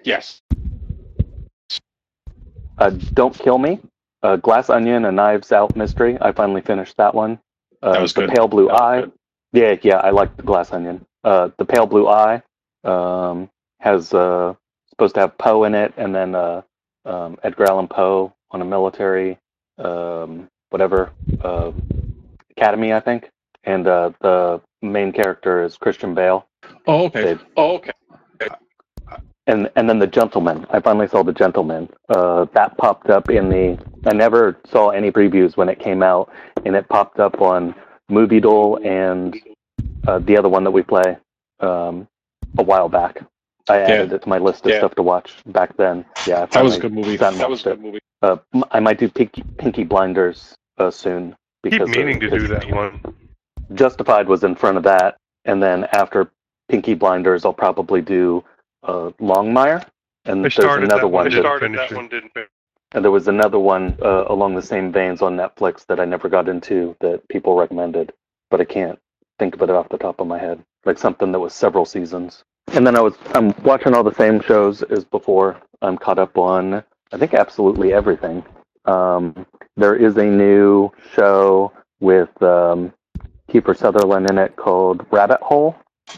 Don't Kill Me, Glass Onion, a Knives Out mystery. I finally finished that one. That was good. The Pale Blue Eye. Yeah, I like the Glass Onion. The Pale Blue Eye has supposed supposed to have Poe in it, and then Edgar Allan Poe on a military academy, I think. And the main character is Christian Bale. Oh, okay. And then The Gentleman. I finally saw The Gentleman. That popped up I never saw any previews when it came out, and it popped up on Movie Doll and the other one that we play a while back. I added it to my list of stuff to watch back then. Yeah, that was a good movie. I might do Pinky Blinders soon. Keep meaning to do that one. Justified was in front of that, and then after Pinky Blinders, I'll probably do Longmire. And there's another one. And there was another one along the same veins on Netflix that I never got into that people recommended, but I can't think of it off the top of my head. Like something that was several seasons. And then I'm watching all the same shows as before. I'm caught up on, I think, absolutely everything. There is a new show with Kiefer Sutherland in it called Rabbit Hole.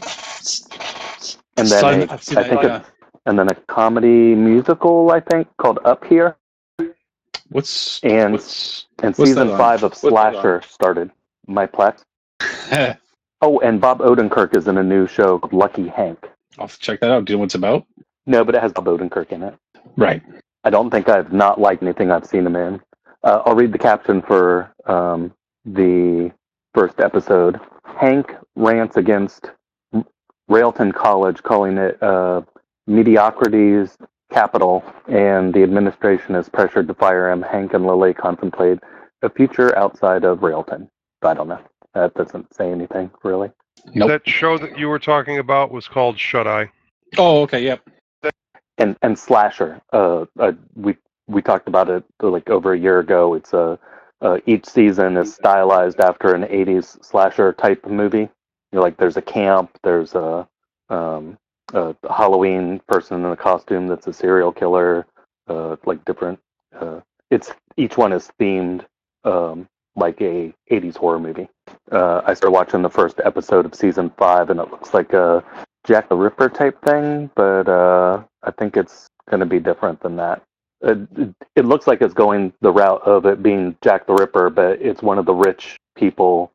And then and then a comedy musical, I think, called Up Here. And season 5 of Slasher started. My Plex. Oh, and Bob Odenkirk is in a new show called Lucky Hank. I'll have to check that out. Do you know what it's about? No, but it has Bob Odenkirk in it. Right. I don't think I've not liked anything I've seen him in. I'll read the caption for the first episode. Hank rants against Railton College, calling it mediocrity's capital, and the administration is pressured to fire him. Hank and Lily contemplate a future outside of Railton. I don't know. That doesn't say anything, really. Nope. That show that you were talking about was called Shut Eye. Oh, okay, yep. And Slasher. We talked about it like over a year ago. It's each season is stylized after an 80s slasher type movie. Like there's a camp, there's a Halloween person in a costume that's a serial killer, like different. Each one is themed like a 80s horror movie. I started watching the first episode of season 5, and it looks like a Jack the Ripper type thing, but I think it's going to be different than that. It looks like it's going the route of it being Jack the Ripper, but it's one of the rich people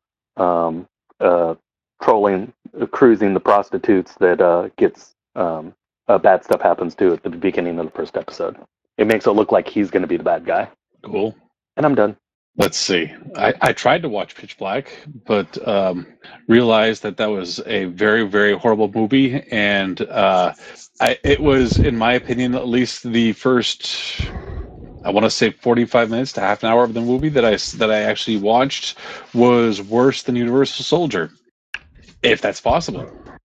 cruising the prostitutes that gets bad stuff happens to at the beginning of the first episode. It makes it look like he's going to be the bad guy. Cool. And I'm done. Let's see. I tried to watch Pitch Black, but realized that was a very, very horrible movie, and it was, in my opinion, at least the first, I want to say 45 minutes to half an hour of the movie that I actually watched was worse than Universal Soldier, if that's possible.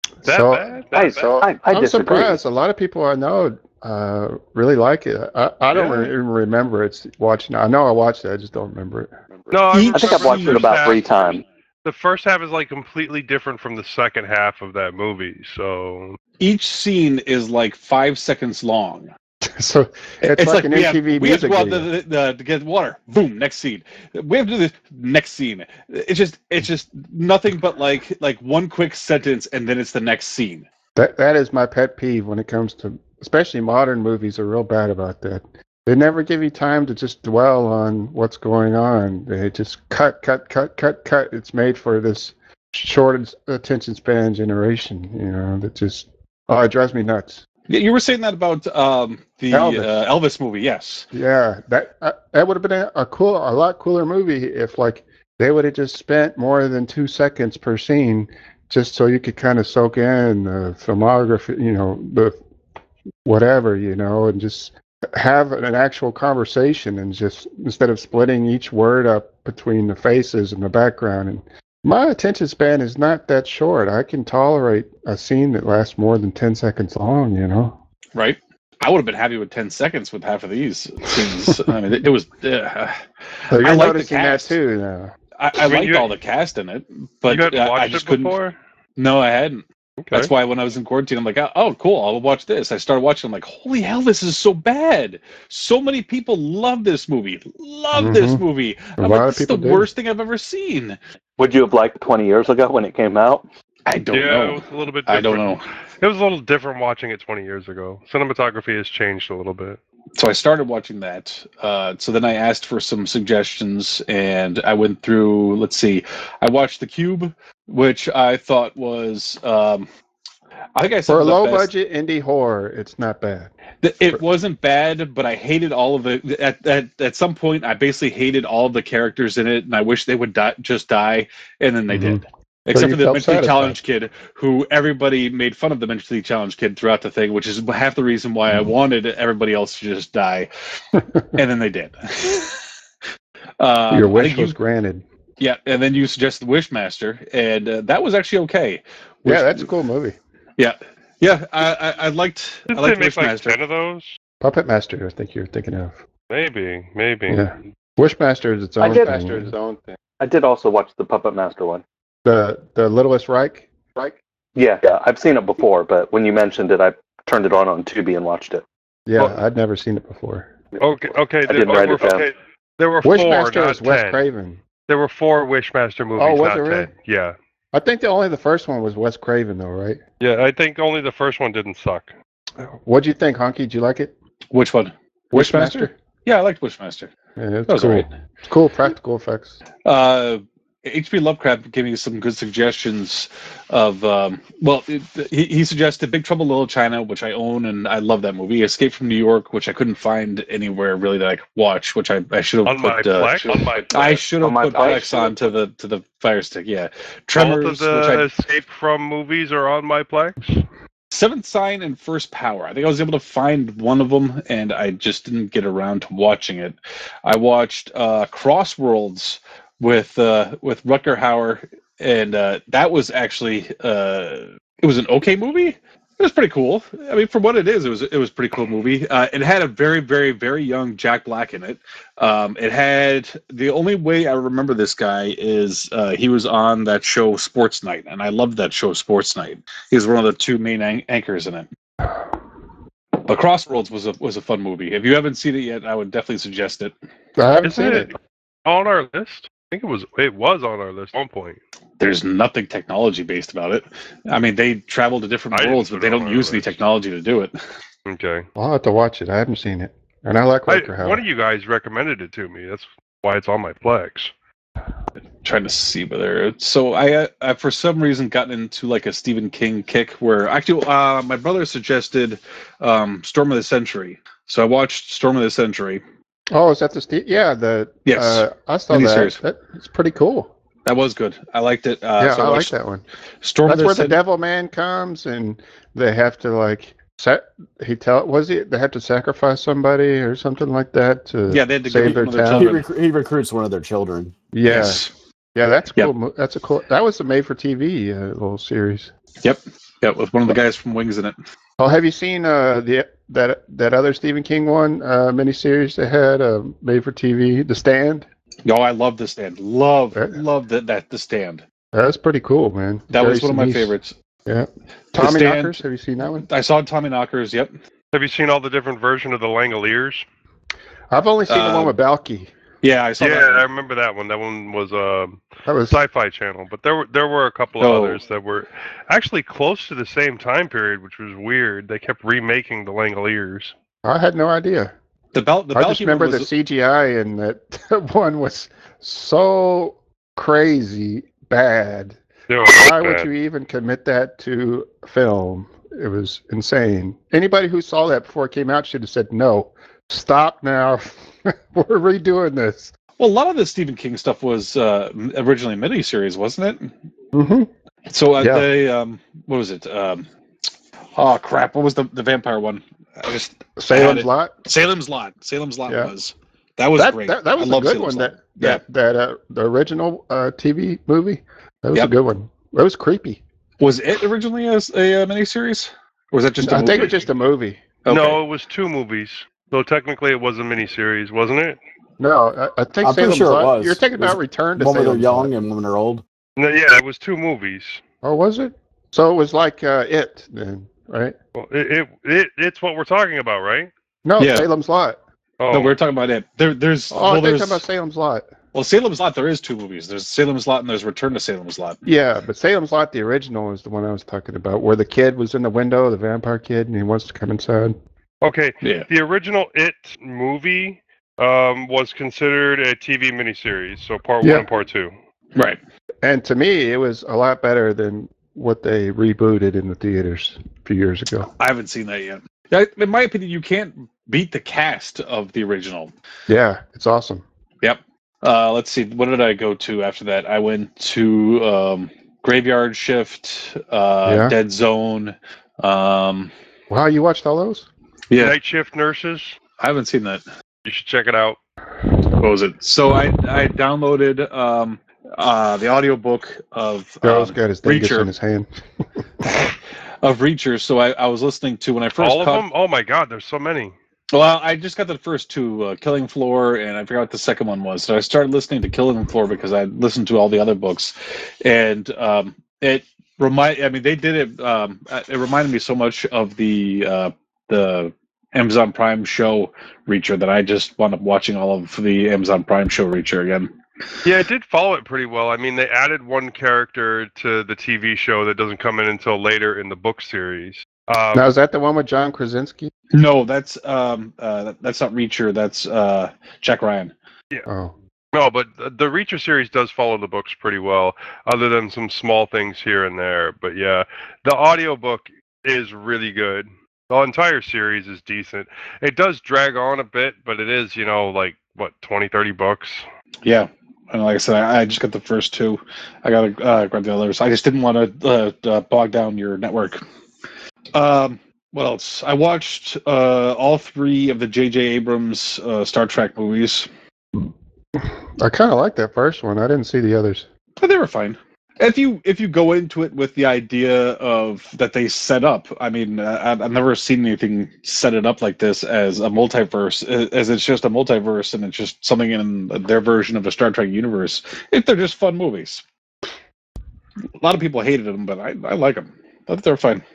I'm surprised. A lot of people I know really like it. I don't even remember it watching. I know I watched it. I just don't remember it. No, I think I've watched it about 3 times. The first half is like completely different from the second half of that movie. So each scene is like 5 seconds long. So it's like an MTV we have to music go out to get water. Boom, next scene. We have to do this next scene. It's just nothing but like one quick sentence, and then it's the next scene. That is my pet peeve when it comes to, especially modern movies are real bad about that. They never give you time to just dwell on what's going on. They just cut. It's made for this short attention span generation, that just, it drives me nuts. Yeah, you were saying that about the Elvis movie, yes. Yeah, that would have been a lot cooler movie if they would have just spent more than 2 seconds per scene, just so you could kind of soak in the filmography, the whatever, and just have an actual conversation, and just instead of splitting each word up between the faces and the background. And my attention span is not that short. I can tolerate a scene that lasts more than 10 seconds long, Right. I would have been happy with 10 seconds with half of these scenes. I mean, it was. So you're I like noticing the cast. that too now. I liked all the cast in it, but you hadn't watched I just it couldn't. before? No, I hadn't. Okay. That's why when I was in quarantine, I'm like, oh, cool, I'll watch this. I started watching, I'm like, holy hell, this is so bad. So many people love this movie. This movie. I'm like, this is the worst thing I've ever seen. Would you have liked 20 years ago when it came out? I don't know. Yeah, it was a little bit different. I don't know. It was a little different watching it 20 years ago. Cinematography has changed a little bit. So I started watching that. So then I asked for some suggestions, and I went through. Let's see, I watched The Cube, which I thought was. I think I said For a the low best. budget indie horror, it's not bad. It wasn't bad, but I hated all of it. At some point, I basically hated all of the characters in it, and I wish they would just die, and then they did. Except you for the felt mentally satisfied. challenged kid, who everybody made fun of the mentally challenged kid throughout the thing, which is half the reason why I wanted everybody else to just die, and then they did. Your I wish think was granted. Yeah, and then you suggested Wishmaster, and that was actually okay. Yeah, that's a cool movie. Yeah, I liked. Didn't I liked they make like Wishmaster. 10 of those? Puppet Master, I think you're thinking of. Maybe. Yeah. Wishmaster is its own thing. I did also watch the Puppet Master one. The Littlest Reich? Yeah, I've seen it before, but when you mentioned it, I turned it on Tubi and watched it. Yeah, Well- I'd never seen it before. Okay. I didn't write it down. There were 4, Wishmaster not is Wes 10. Craven. There were 4 Wishmaster movies, Oh, was not it 10. really? Yeah. I think only the first one was Wes Craven, though, right? Yeah, I think only the first one didn't suck. What'd you think, Honky? Did you like it? Which one? Wishmaster? Yeah, I liked Wishmaster. Yeah, That it's was cool. alright. It's cool practical effects. H.P. Lovecraft gave me some good suggestions of. He suggested Big Trouble in Little China, which I own and I love that movie. Escape from New York, which I couldn't find anywhere really that I could watch, which I should have On my put. Plex? I should have On my put Plex? Plex onto the Fire Stick. Yeah, Both Tremors, of which the I Escape from movies are on my Plex? Seventh Sign and First Power. I think I was able to find one of them, and I just didn't get around to watching it. I watched Crossworlds with Rutger Hauer, and that was actually it was an okay movie. It was pretty cool. I mean, for what it is, it was a pretty cool movie. It had a very, very, very young Jack Black in it. It had the only way I remember this guy is he was on that show Sports Night, and I loved that show Sports Night. He was one of the 2 main anchors in it. But Crossroads was a fun movie. If you haven't seen it yet, I would definitely suggest it. I haven't Isn't seen it it. on our list? I think it was on our list at one point. There's nothing technology based about it. I mean, they travel to different I didn't worlds, put but they it on don't my use any list. technology to do it. Okay. I'll have to watch it. I haven't seen it. And I like Rutger Hauer. One of you guys recommended it to me. That's why it's on my Plex. Trying to see whether so I for some reason gotten into like a Stephen King kick where actually my brother suggested Storm of the Century, so I watched Storm of the Century. Oh, is that the Yes. I saw Miniseries. that. It's pretty cool. That was good. I liked it. Yeah, so I like watched that one. Storm That's of where the Cent- Devil Man comes, and they have to like they have to sacrifice somebody or something like that to Yeah, they had to save give their one of their town. children. He recruits one of their children. Yeah, Yes. yeah, that's Yep. cool. That's a cool. That was a made-for-TV little series. Yep. Yeah, with one of the guys from Wings in it. Oh, have you seen that other Stephen King one miniseries they had made-for-TV, The Stand? Oh, I love The Stand. Love that The Stand. That's pretty cool, man. That was Gary one of my Sinise. favorites. Yeah. Tommy Stand- Knockers. Have you seen that one? I saw Tommy Knockers. Yep. Have you seen all the different versions of the Langoliers? I've only seen the one with Balky. Yeah, I saw Yeah, that. I remember that one. That one was That was Sci-Fi Channel, but there were a couple of Oh. others that were actually close to the same time period, which was weird. They kept remaking the Langoliers. I had no idea. The I just Balky remember one the was, CGI in that one was so crazy bad. They were Why would bad. you even commit that to film? It was insane. Anybody who saw that before it came out should have said, no, stop now. We're redoing this. well, a lot of the Stephen King stuff was originally miniseries, wasn't it? Mm-hmm. So Yeah. they what was it? Oh crap! What was the vampire one? I just had Salem's it. Lot. Salem's Lot. Salem's Lot Yeah. was great. That was I a love good Salem's one. Lot. The original TV movie. That was Yep. a good one. It was creepy. Was it originally a miniseries, or was that just? I think it was just a movie. Okay. No, it was 2 movies. So technically, it was a miniseries, wasn't it? No, I think I'm pretty Salem's sure it Lot. was. You're thinking It was about Return to One when they're Salem's young Lot. and one when they're old. No, yeah, it was 2 movies. Oh, was it? So it was like It then, right? Well, it's what we're talking about, right? No, Yeah. Salem's Lot. Oh, No, we're talking about it. There's Oh, I think there's talking about Salem's Lot. Well, Salem's Lot, there is 2 movies. There's Salem's Lot and there's Return to Salem's Lot. Yeah, but Salem's Lot, the original, is the one I was talking about, where the kid was in the window, the vampire kid, and he wants to come inside. Okay, Yeah. the original It movie was considered a TV miniseries, so part 1 and part 2. Right. And to me, it was a lot better than what they rebooted in the theaters a few years ago. I haven't seen that yet. In my opinion, you can't beat the cast of the original. Yeah, it's awesome. Yep. Let's see. What did I go to after that? I went to Graveyard Shift, Dead Zone. Wow, you watched all those? Yeah. Night Shift Nurses. I haven't seen that. You should check it out. What was it? So I downloaded the audiobook of Daryl's got his Dingus Reacher. in his hand. Of Reacher. So I was listening to when I first All of them? Oh my God, there's so many. Well, I just got the first 2, Killing Floor, and I forgot what the second one was. So I started listening to Killing Floor because I listened to all the other books, and they did it. It reminded me so much of the Amazon Prime show Reacher that I just wound up watching all of the Amazon Prime show Reacher again. Yeah, it did follow it pretty well. I mean, they added one character to the TV show that doesn't come in until later in the book series. Now, is that the one with John Krasinski? No, that's not Reacher. That's Jack Ryan. Yeah. Oh. No, but the Reacher series does follow the books pretty well, other than some small things here and there. But yeah, the audiobook is really good. The entire series is decent. It does drag on a bit, but it is, like, what, 20, 30 bucks? Yeah. And like I said, I just got the first 2. I got to grab the others. I just didn't want to bog down your network. What else? I watched all 3 of the J.J. Abrams Star Trek movies. I kind of like that first one. I didn't see the others. But they were fine. If you go into it with the idea of that they set up, I mean, I've never seen anything set it up like this as a multiverse, as it's just a multiverse and it's just something in their version of the Star Trek universe. They're just fun movies. A lot of people hated them, but I like them. I think they're fine.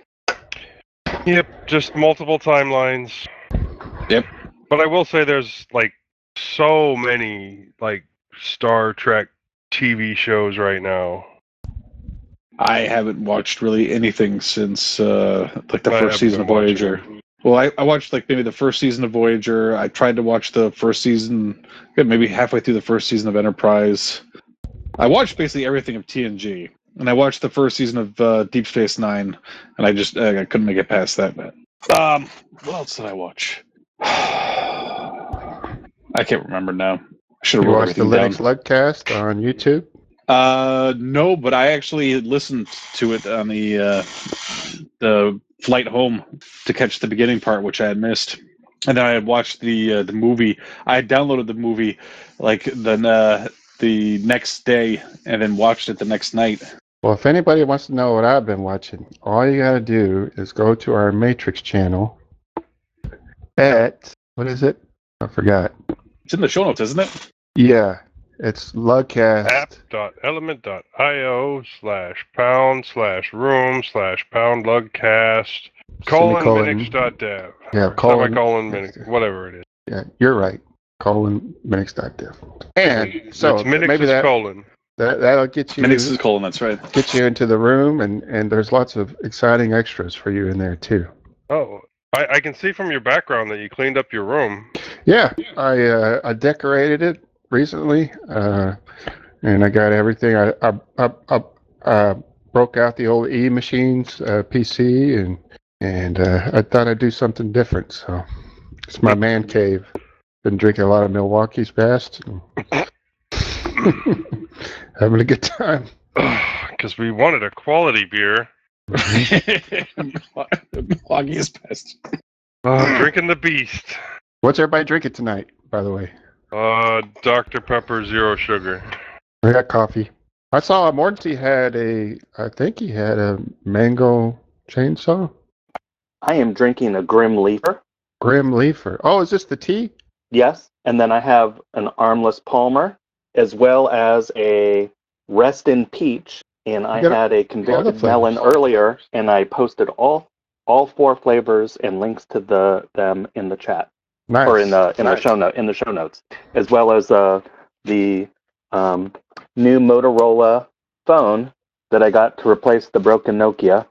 Yep, just multiple timelines. Yep. But I will say there's, like, so many, like, Star Trek TV shows right now. I haven't watched really anything since the first season of Voyager. Well, I watched like maybe the first season of Voyager. I tried to watch the first season, maybe halfway through the first season of Enterprise. I watched basically everything of TNG, and I watched the first season of Deep Space Nine, and I couldn't make it past that. What else did I watch? I can't remember now. I should have You wrote watched the everything Linux Ludcast on YouTube? No, but I actually listened to it on the flight home to catch the beginning part, which I had missed, and then I had watched the movie. I had downloaded the movie like the next day, and then watched it the next night. Well, if anybody wants to know what I've been watching, all you got to do is go to our Matrix channel at, what is it? I forgot. It's in the show notes, isn't it? Yeah, it's Ludcast. app.element.io/pound/room/pound/lugcast :minix.dev. Yeah, Minix, whatever it is. Yeah, you're right. :minix.dev. And so it's Minix maybe is colon. that'll get you Minix is colon, that's right. Get you into the room, and there's lots of exciting extras for you in there too. Oh, I can see from your background that you cleaned up your room. Yeah, I decorated it recently, and I got everything. I broke out the old E-Machines PC, and I thought I'd do something different. So it's my man cave. Been drinking a lot of Milwaukee's Best. Having a good time. Because we wanted a quality beer. Milwaukee is best. Drinking the beast. What's everybody drinking tonight, by the way? Dr. Pepper Zero Sugar. I got coffee. I saw Morty I think he had a mango chainsaw. I am drinking a Grim Leafer. Grim Leafer. Oh, is this the tea? Yes, and then I have an Armless Palmer, as well as a Rest in Peach, and I had a Convicted Melon earlier, and I posted all 4 flavors and links to them in the chat. Nice. Or in the show notes, as well as the new Motorola phone that I got to replace the broken Nokia.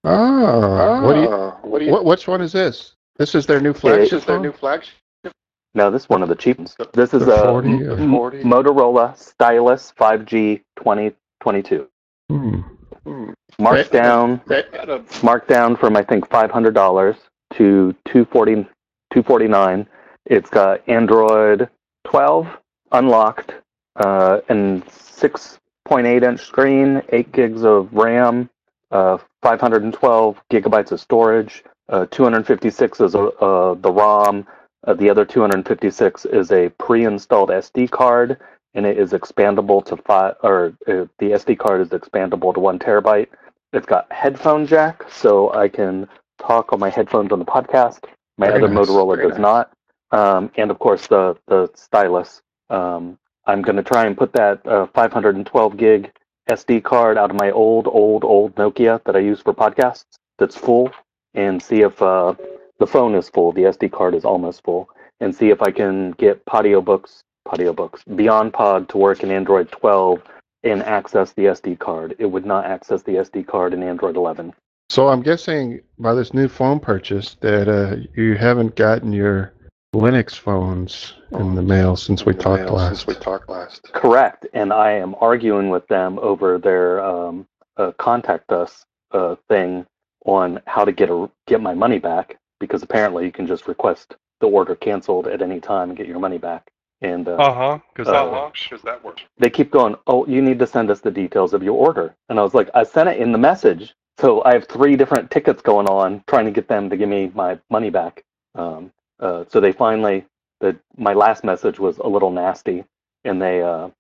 Which one is this? This is their new flagship phone? No, this is one of the cheap ones. This is The a 40 or- Motorola Stylus 5G 2022. Marked down from I think $500 to $249. It's got Android 12 unlocked, and 6.8-inch screen, 8 gigs of RAM, 512 gigabytes of storage, 256 is the ROM. The other 256 is a pre-installed SD card, and it is expandable to the SD card is expandable to 1 terabyte. It's got headphone jack, so I can talk on my headphones on the podcast. My other Motorola does not. And of course the stylus. I'm going to try and put that 512 gig SD card out of my old Nokia that I use for podcasts that's full, and see if the phone is full. The SD card is almost full, and see if I can get Podiobooks, Beyond Pod to work in Android 12 and access the SD card. It would not access the SD card in Android 11. So I'm guessing by this new phone purchase that you haven't gotten your Linux phones in the mail since we talked last. Correct, and I am arguing with them over their contact us thing on how to get my money back, because apparently you can just request the order canceled at any time and get your money back. And because that works. They keep going, oh, you need to send us the details of your order. And I was like, I sent it in the message. So I have 3 different tickets going on trying to get them to give me my money back. So they finally, my last message was a little nasty, and they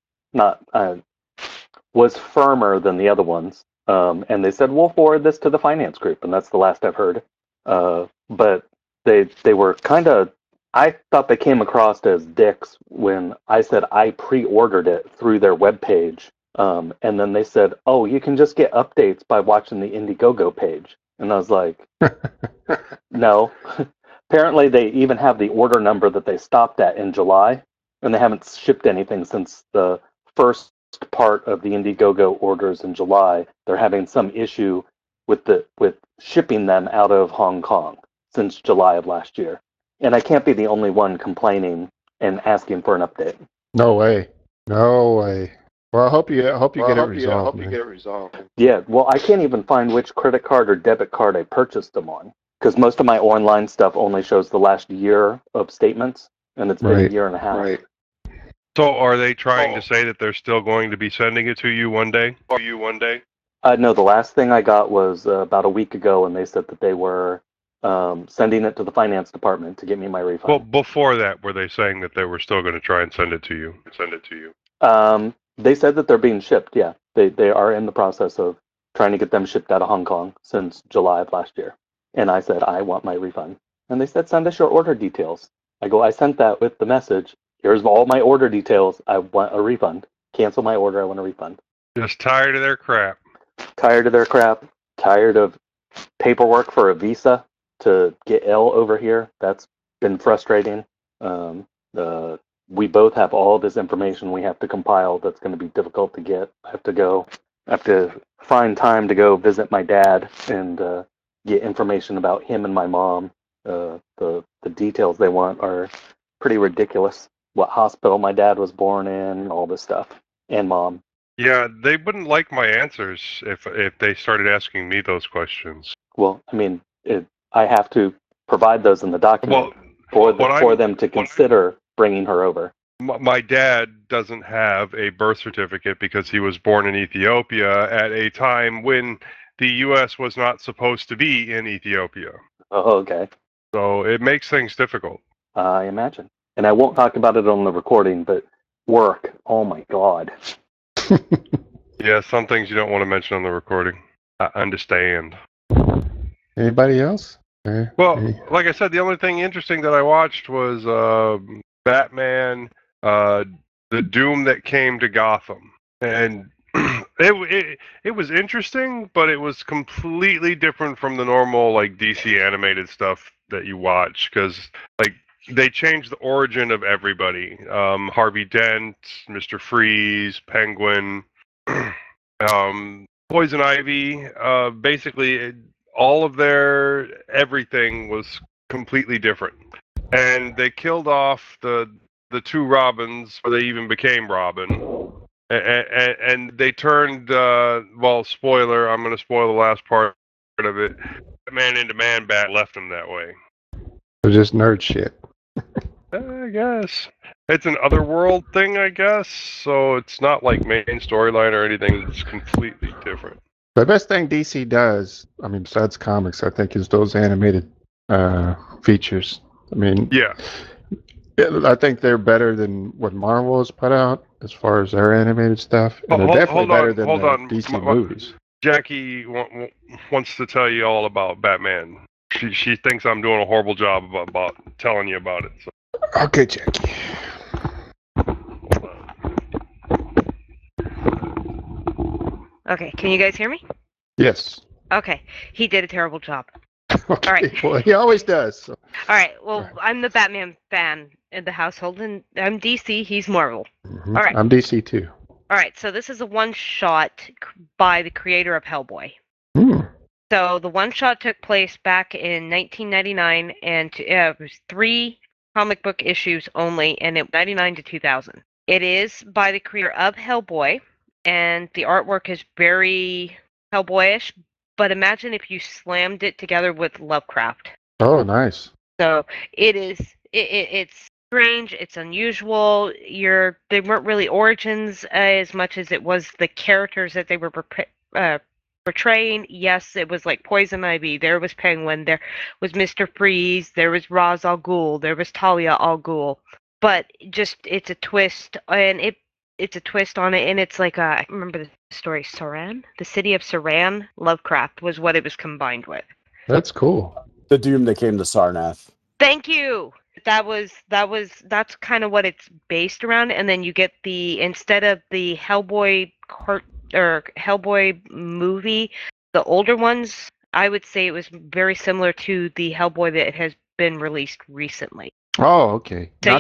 was firmer than the other ones. And they said, we'll forward this to the finance group. And that's the last I've heard. But they were kind of, I thought they came across as dicks when I said I pre-ordered it through their webpage. And then they said, oh, you can just get updates by watching the Indiegogo page. And I was like, no. Apparently they even have the order number that they stopped at in July, and they haven't shipped anything since the first part of the Indiegogo orders in July. They're having some issue with shipping them out of Hong Kong since July of last year. And I can't be the only one complaining and asking for an update. No way. Well, I hope you get it resolved. Yeah, well, I can't even find which credit card or debit card I purchased them on, because most of my online stuff only shows the last year of statements, and it's been a year and a half. Right. So are they trying to say that they're still going to be sending it to you one day? No, the last thing I got was about a week ago, and they said that they were sending it to the finance department to get me my refund. Well, before that, were they saying that they were still going to try and send it to you? They said that they're being shipped, yeah. They are in the process of trying to get them shipped out of Hong Kong since July of last year. And I said, I want my refund. And they said, send us your order details. I sent that with the message. Here's all my order details. I want a refund. Cancel my order. I want a refund. Just tired of their crap. Tired of paperwork for a visa to get L over here. That's been frustrating. We both have all this information we have to compile that's going to be difficult to get. I have to find time to go visit my dad and get information about him and my mom. The details they want are pretty ridiculous. What hospital my dad was born in, all this stuff, and mom. Yeah, they wouldn't like my answers if they started asking me those questions. Well, I mean, I have to provide those in the document for them to consider bringing her over. My dad doesn't have a birth certificate because he was born in Ethiopia at a time when the U.S. was not supposed to be in Ethiopia. Oh, okay. So it makes things difficult. I imagine. And I won't talk about it on the recording, but work, oh my God. Yeah, some things you don't want to mention on the recording. I understand. Anybody else? Well, like I said, the only thing interesting that I watched was Batman, The Doom That Came to Gotham. And it was interesting, but it was completely different from the normal like DC animated stuff that you watch, because like they changed the origin of everybody. Harvey Dent, Mr. Freeze, Penguin, Poison Ivy. Basically, all of their everything was completely different, and they killed off the two Robins, or they even became Robin. And they turned, well, spoiler, I'm going to spoil the last part of it. Man into Man-Bat left him that way. It's just nerd shit. I guess. It's an otherworld thing, I guess, so it's not like main storyline or anything. It's completely different. The best thing DC does, I mean, besides comics, I think, is those animated features. I mean, Yeah. I think they're better than what Marvel has put out as far as their animated stuff. And they're definitely better than the DC movies. Jackie wants to tell you all about Batman. She thinks I'm doing a horrible job about telling you about it. So. Okay, Jackie. Okay, can you guys hear me? Yes. Okay, he did a terrible job. Okay. All right. Well, he always does. So. All right, well, I'm the Batman fan in the household, and I'm DC, he's Marvel. Mm-hmm. All right. I'm DC too. All right, so this is a one-shot by the creator of Hellboy. Mm. So the one-shot took place back in 1999, and it was 3 comic book issues only, and it 99 to 2000. It is by the creator of Hellboy, and the artwork is very Hellboyish, but imagine if you slammed it together with Lovecraft. Oh, nice. So it is. It's strange. It's unusual. They weren't really origins as much as it was the characters that they were portraying. Yes, it was like Poison Ivy. There was Penguin. There was Mr. Freeze. There was Ra's al Ghul. There was Talia al Ghul. But just it's a twist, and it's a twist on it, and it's like I remember the story Saran, the city of Saran. Lovecraft was what it was combined with. That's cool. The doom that came to Sarnath. Thank you. That's kind of what it's based around, and then you get instead of the Hellboy Hellboy movie, the older ones. I would say it was very similar to the Hellboy that has been released recently. Oh, okay. So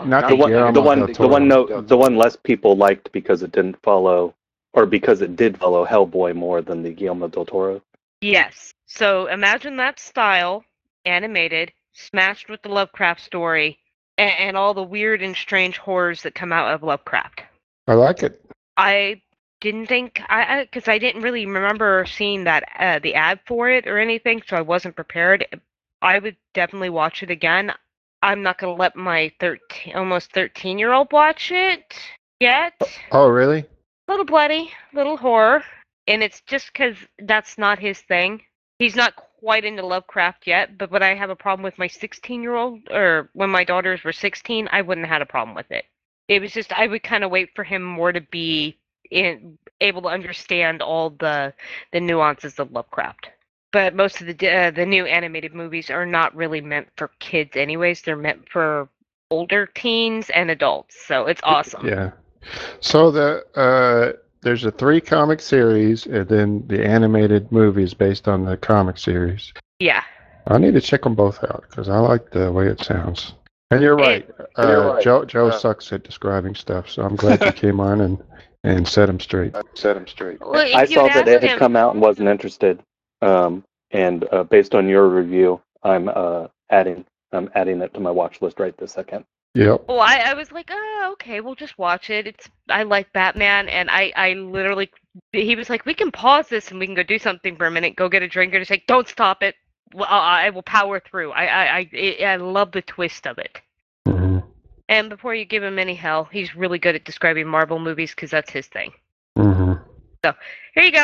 the one less people liked because it didn't follow, or because it did follow Hellboy more than the Guillermo del Toro. Yes. So imagine that style, animated, smashed with the Lovecraft story, and all the weird and strange horrors that come out of Lovecraft. I like it. I didn't think because I didn't really remember seeing that the ad for it or anything, so I wasn't prepared. I would definitely watch it again. I'm not gonna let my almost 13-year-old watch it yet. Oh, really? A little bloody, little horror, and it's just because that's not his thing. He's not quite into Lovecraft yet, but I have a problem with my 16-year-old, or when my daughters were 16, I wouldn't have had a problem with it. It was just I would kind of wait for him more to be able to understand all the nuances of Lovecraft. But most of the new animated movies are not really meant for kids anyways. They're meant for older teens and adults. So it's awesome. Yeah. So there's a 3 comic series, and then the animated movie is based on the comic series. Yeah. I need to check them both out because I like the way it sounds. And you're right. Joe sucks at describing stuff, so I'm glad you came on and set him straight. Well, I saw that it had come out and wasn't interested. And based on your review, I'm adding it to my watch list right this second. Yep. Well, I was like, oh, okay, we'll just watch it. I like Batman, and I literally, he was like, we can pause this and we can go do something for a minute, go get a drink, and just like, don't stop it. Well, I will power through. I love the twist of it. Mm-hmm. And before you give him any hell, he's really good at describing Marvel movies because that's his thing. Mm-hmm. So, here you go.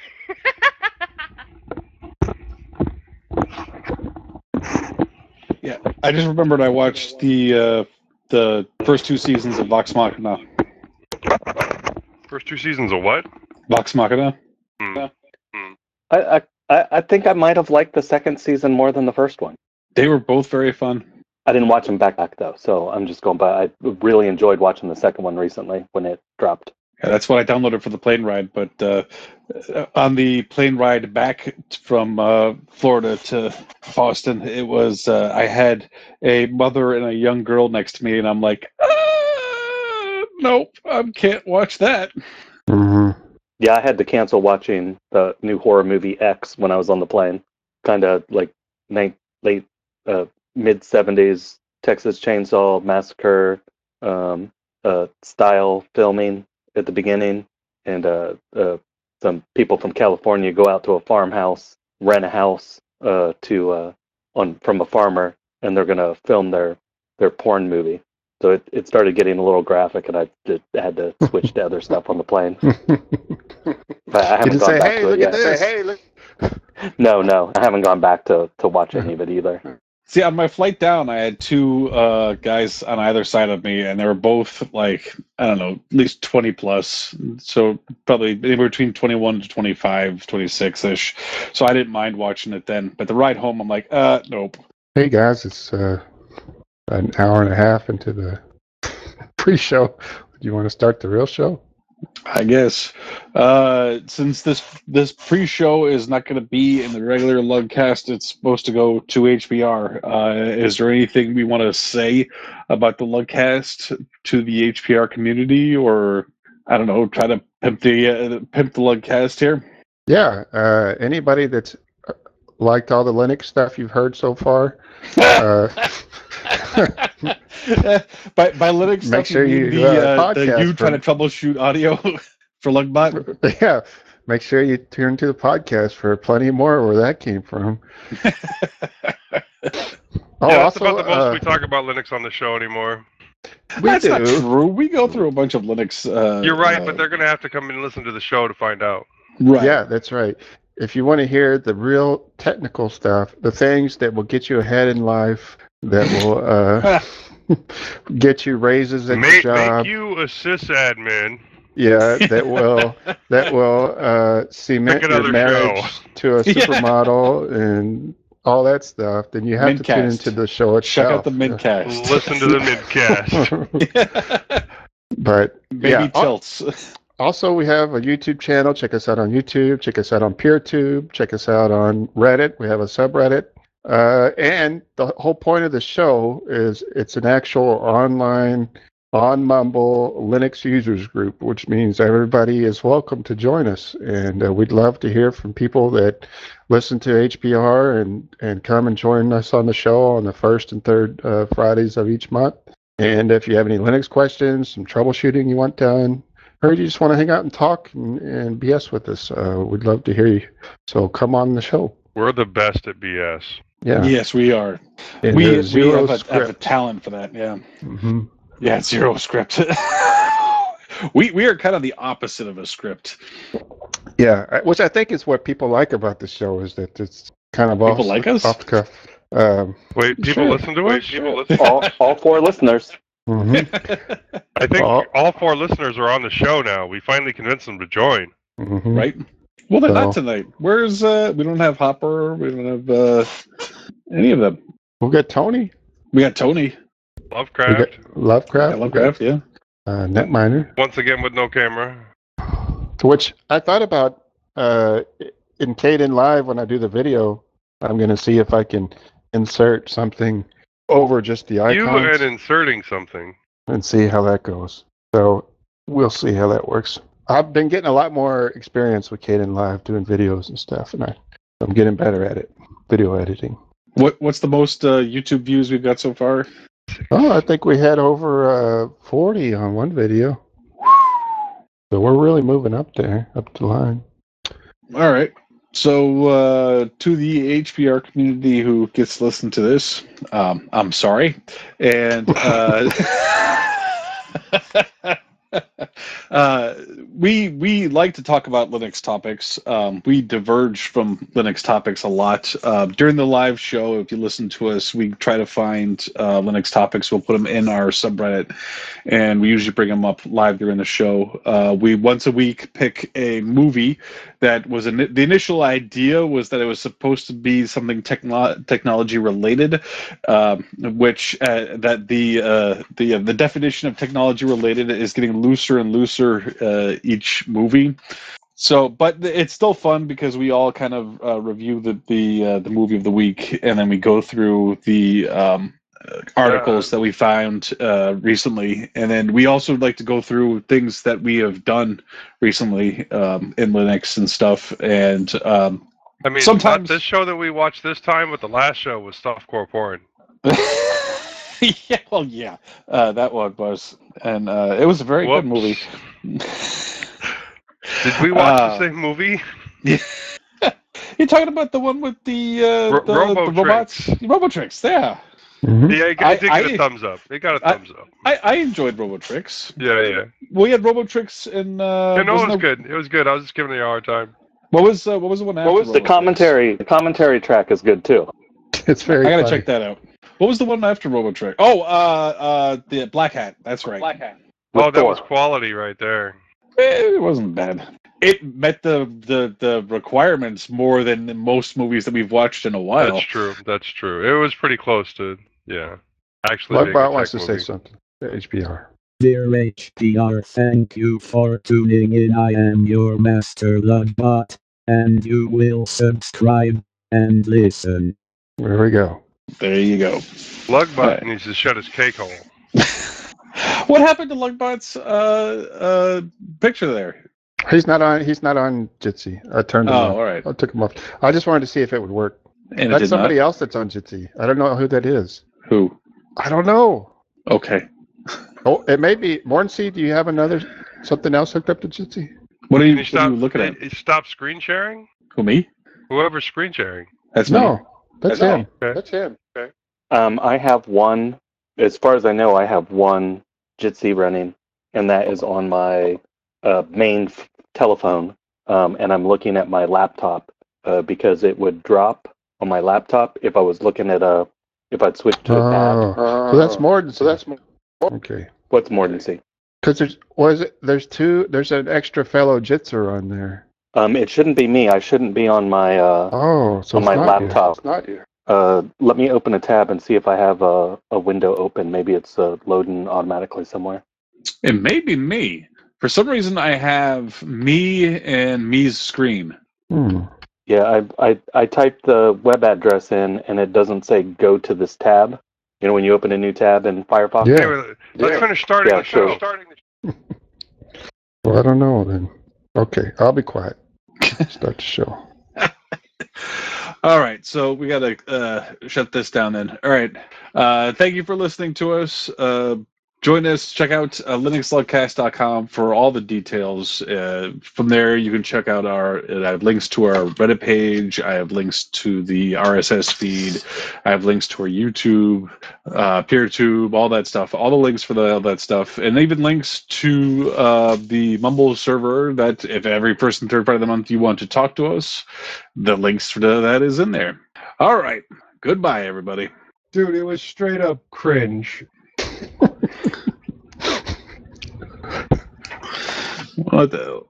Yeah, I just remembered I watched the first 2 seasons of Vox Machina. First 2 seasons of what? Vox Machina. I think I might have liked the second season more than the first one. They were both very fun. I didn't watch them back though, so I'm just going by. I really enjoyed watching the second one recently when it dropped. Yeah, that's what I downloaded for the plane ride. But on the plane ride back from Florida to Boston, it was I had a mother and a young girl next to me, and I'm like, nope, I can't watch that. Mm-hmm. Yeah, I had to cancel watching the new horror movie X when I was on the plane. Kind of like late mid 70s Texas Chainsaw Massacre style filming at the beginning, and some people from California go out to a farmhouse, rent a house from a farmer, and they're gonna film their porn movie. So it started getting a little graphic, and I just had to switch to other stuff on the plane. I haven't gone back to it yet. Say, hey, look. No, I haven't gone back to watch any of it either. See, on my flight down, I had two guys on either side of me, and they were both like, I don't know, at least 20 plus. So probably anywhere between 21 to 25, 26-ish. So I didn't mind watching it then. But the ride home, I'm like, nope. Hey, guys, it's an hour and a half into the pre-show. Do you want to start the real show? I guess. Since this pre-show is not going to be in the regular Lugcast, it's supposed to go to HPR. Is there anything we want to say about the Lugcast to the HPR community, or I don't know, try to pimp the Lugcast here? Yeah. Anybody that's liked all the Linux stuff you've heard so far. By Linux, make sure you you trying to troubleshoot audio for Lugbot. Yeah, make sure you tune to the podcast for plenty more where that came from. That's about the most we talk about Linux on the show anymore. That's not true. We go through a bunch of Linux. You're right, but they're going to have to come and listen to the show to find out. Right. Yeah, that's right. If you want to hear the real technical stuff, the things that will get you ahead in life, that will get you raises at your job, make you a sysadmin. Yeah, that will cement your marriage to a supermodel and all that stuff. Then you have to tune into the show itself. Check out the Midcast. Listen to the Midcast. But maybe tilts. Also, we have a YouTube channel. Check us out on YouTube. Check us out on PeerTube. Check us out on Reddit. We have a subreddit. And the whole point of the show is it's an actual online, on Mumble Linux users group, which means everybody is welcome to join us. And we'd love to hear from people that listen to HPR and come and join us on the show on the first and third Fridays of each month. And if you have any Linux questions, some troubleshooting you want done, or you just want to hang out and talk and BS with us, we'd love to hear you. So come on the show. We're the best at BS. Yeah. Yes, we are. And we have a talent for that. Yeah. Mm-hmm. Yeah, zero script. we are kind of the opposite of a script. Yeah, which I think is what people like about the show, is that it's kind of people like us off the cuff. Wait, people listen to us? All four listeners. Mm-hmm. I think all four listeners are on the show now. We finally convinced them to join. Mm-hmm. Right? Well, they're not tonight. Where's we don't have Hopper. We don't have any of them. We've got Tony. We got Tony. Lovecraft. Lovecraft. Yeah. Netminer. Once again with no camera. To which I thought about in Kden Live when I do the video, I'm going to see if I can insert something over just the icons. You and inserting something. And see how that goes. So we'll see how that works. I've been getting a lot more experience with Kden Live doing videos and stuff, and I'm getting better at it, video editing. What's the most YouTube views we've got so far? Oh, I think we had over 40 on one video. So we're really moving up there, up the line. All right. So to the HPR community who gets to listen to this, I'm sorry. And we like to talk about Linux topics. We diverge from Linux topics a lot. During the live show, if you listen to us, we try to find Linux topics. We'll put them in our subreddit, and we usually bring them up live during the show. We once a week pick a movie that was the initial idea was that it was supposed to be something technology related, which that the definition of technology related is getting loose looser and looser each movie. So, but it's still fun because we all kind of review the movie of the week, and then we go through the articles that we found recently, and then we also like to go through things that we have done recently in Linux and stuff. And I mean, sometimes not this show that we watched this time, but the last show was softcore porn. Yeah, well, yeah, that one was, and it was a very good movie. Did we watch the same movie? Yeah. You're talking about the one with the robots? Robotrix, yeah. Mhm. Yeah, it did get a thumbs up. It got a thumbs up. I enjoyed Robotrix. Yeah. We had Robotrix in. Yeah, no, it was good. It was good. I was just giving it a hard time. What was the one after? What was the Robotrix? commentary? The commentary track is good too. It's very. I gotta funny. check that out. What was the one after Robotrix? Oh, the Black Hat. That's right. Black Hat. Oh, that was quality right there. It wasn't bad. It met the requirements more than most movies that we've watched in a while. That's true. It was pretty close to, actually. Lugbot wants to say something. HBR. Dear HBR, thank you for tuning in. I am your master Lugbot, and you will subscribe and listen. There we go. There you go. Lugbot needs to shut his cake hole. What happened to Lugbot's picture there? He's not on Jitsi. I turned him off. All right. I took him off. I just wanted to see if it would work. And that's somebody else that's on Jitsi. I don't know who that is. Who? I don't know. Okay. Oh, it may be Mornsey. Do you have something else hooked up to Jitsi? What are you looking at? Stop screen sharing? Who, me? Whoever's screen sharing. That's no. That's him. Okay. That's him. Okay. I have one. As far as I know, I have one Jitsi running, and that is on my main telephone. And I'm looking at my laptop because it would drop on my laptop if I was looking at if I'd switch to a tab. So that's Mordency. Okay. What's Mordency? Because there's an extra fellow Jitser on there. It shouldn't be me. I shouldn't be on my on my laptop. It's not you. Let me open a tab and see if I have a window open. Maybe it's loading automatically somewhere. It may be me. For some reason, I have me and me's screen. Yeah, I typed the web address in, and it doesn't say go to this tab. You know, when you open a new tab in Firefox? Yeah. Anyway, let's finish starting the show. Well, I don't know then. Okay, I'll be quiet. Start the show. All right, so we got to shut this down then. All right, thank you for listening to us. Join us. Check out linuxlogcast.com for all the details. From there, you can check out I have links to our Reddit page. I have links to the RSS feed. I have links to our YouTube, PeerTube, all that stuff. All the links for all that stuff. And even links to the Mumble server that if every person third part of the month you want to talk to us, the links for that is in there. All right. Goodbye, everybody. Dude, it was straight up cringe. What the hell?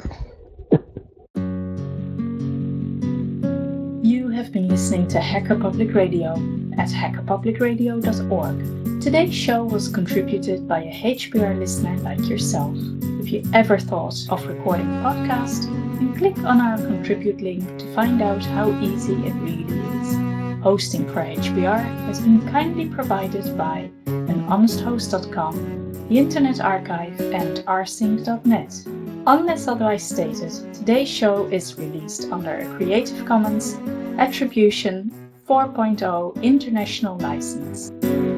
You have been listening to Hacker Public Radio at hackerpublicradio.org. Today's show was contributed by a HPR listener like yourself. If you ever thought of recording a podcast, then click on our contribute link to find out how easy it really is. Hosting for HPR has been kindly provided by anhonesthost.com, the Internet Archive, and rsync.net. Unless otherwise stated, today's show is released under a Creative Commons Attribution 4.0 International License.